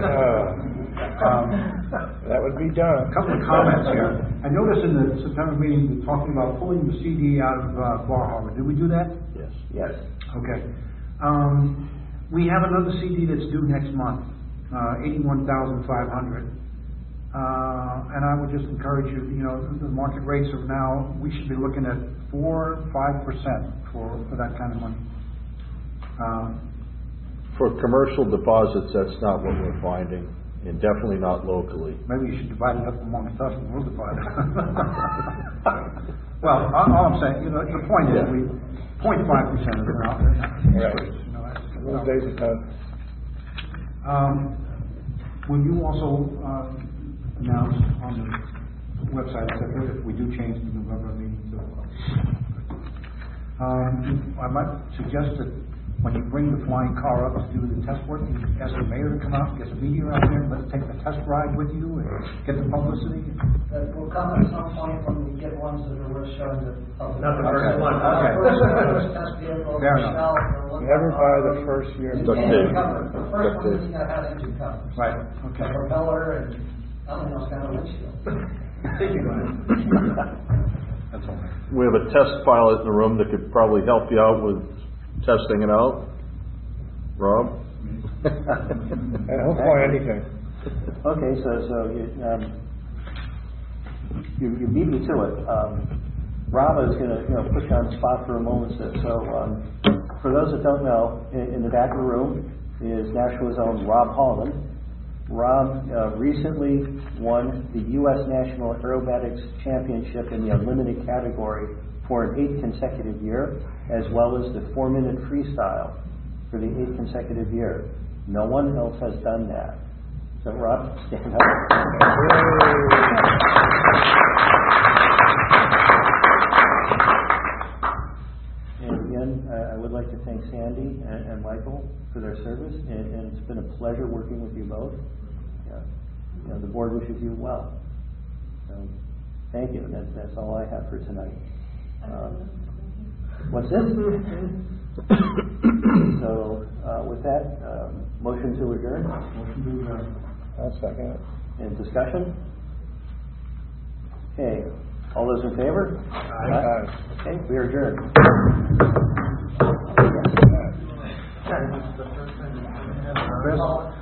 Um, That would be done. A couple of comments here. I noticed in the September meeting, we were talking about pulling the C D out of uh, Bar Harbor. Did we do that? Yes. Yes. Okay. Um, we have another C D that's due next month, uh, eighty-one thousand five hundred. Uh, and I would just encourage you, you know, the market rates are now, we should be looking at four, five percent for, for that kind of money. Um, For commercial deposits, that's not what we're finding, and definitely not locally. Maybe you should divide it up amongst us and we'll divide it. Well, all, all I'm saying, you know, the point is, we, point five percent is not, Right. you know, that's. Those days are done. Um, will you also, uh, announce on the website, et cetera, if we do change the November meeting to? Um, I might suggest that when you bring the flying car up to do the test work, you ask the mayor to come out, get the media out there, and let's take the test ride with you and get the publicity. That will come at some point when we get ones that are worth showing to the public. Not the first one. Not the Okay. first one, first test vehicle, Fair enough. Michelle, or what- Never buy the first year. You Duct can't tape. cover it. The first Duct one tape. you gotta have engine cover. Right, A okay. propeller and, I don't know, it's got a windshield. That's all. We have a test pilot in the room that could probably help you out with testing it out. Rob? And he'll fly anything. Okay, so, so you, um, you, you beat me to it. Um, Rob is gonna, you know, put you on the spot for a moment. So, so, um, for those that don't know, in, in the back of the room is Nashua's own Rob Holland. Rob, uh, recently won the U S National Aerobatics Championship in the unlimited category for an eighth consecutive year, as well as the four-minute freestyle for the eighth consecutive year. No one else has done that. So Rob, stand up. And again, I I would like to thank Sandy and, and Michael for their service, and, and it's been a pleasure working with you both. Yeah. You know, the board wishes you well. So, thank you, and that's, that's all I have for tonight. Um, What's this? So, uh, with that, um, motion to adjourn? Motion to adjourn. I'll second it. And discussion? Okay, all those in favor? Aye. Okay, we are adjourned. Chris?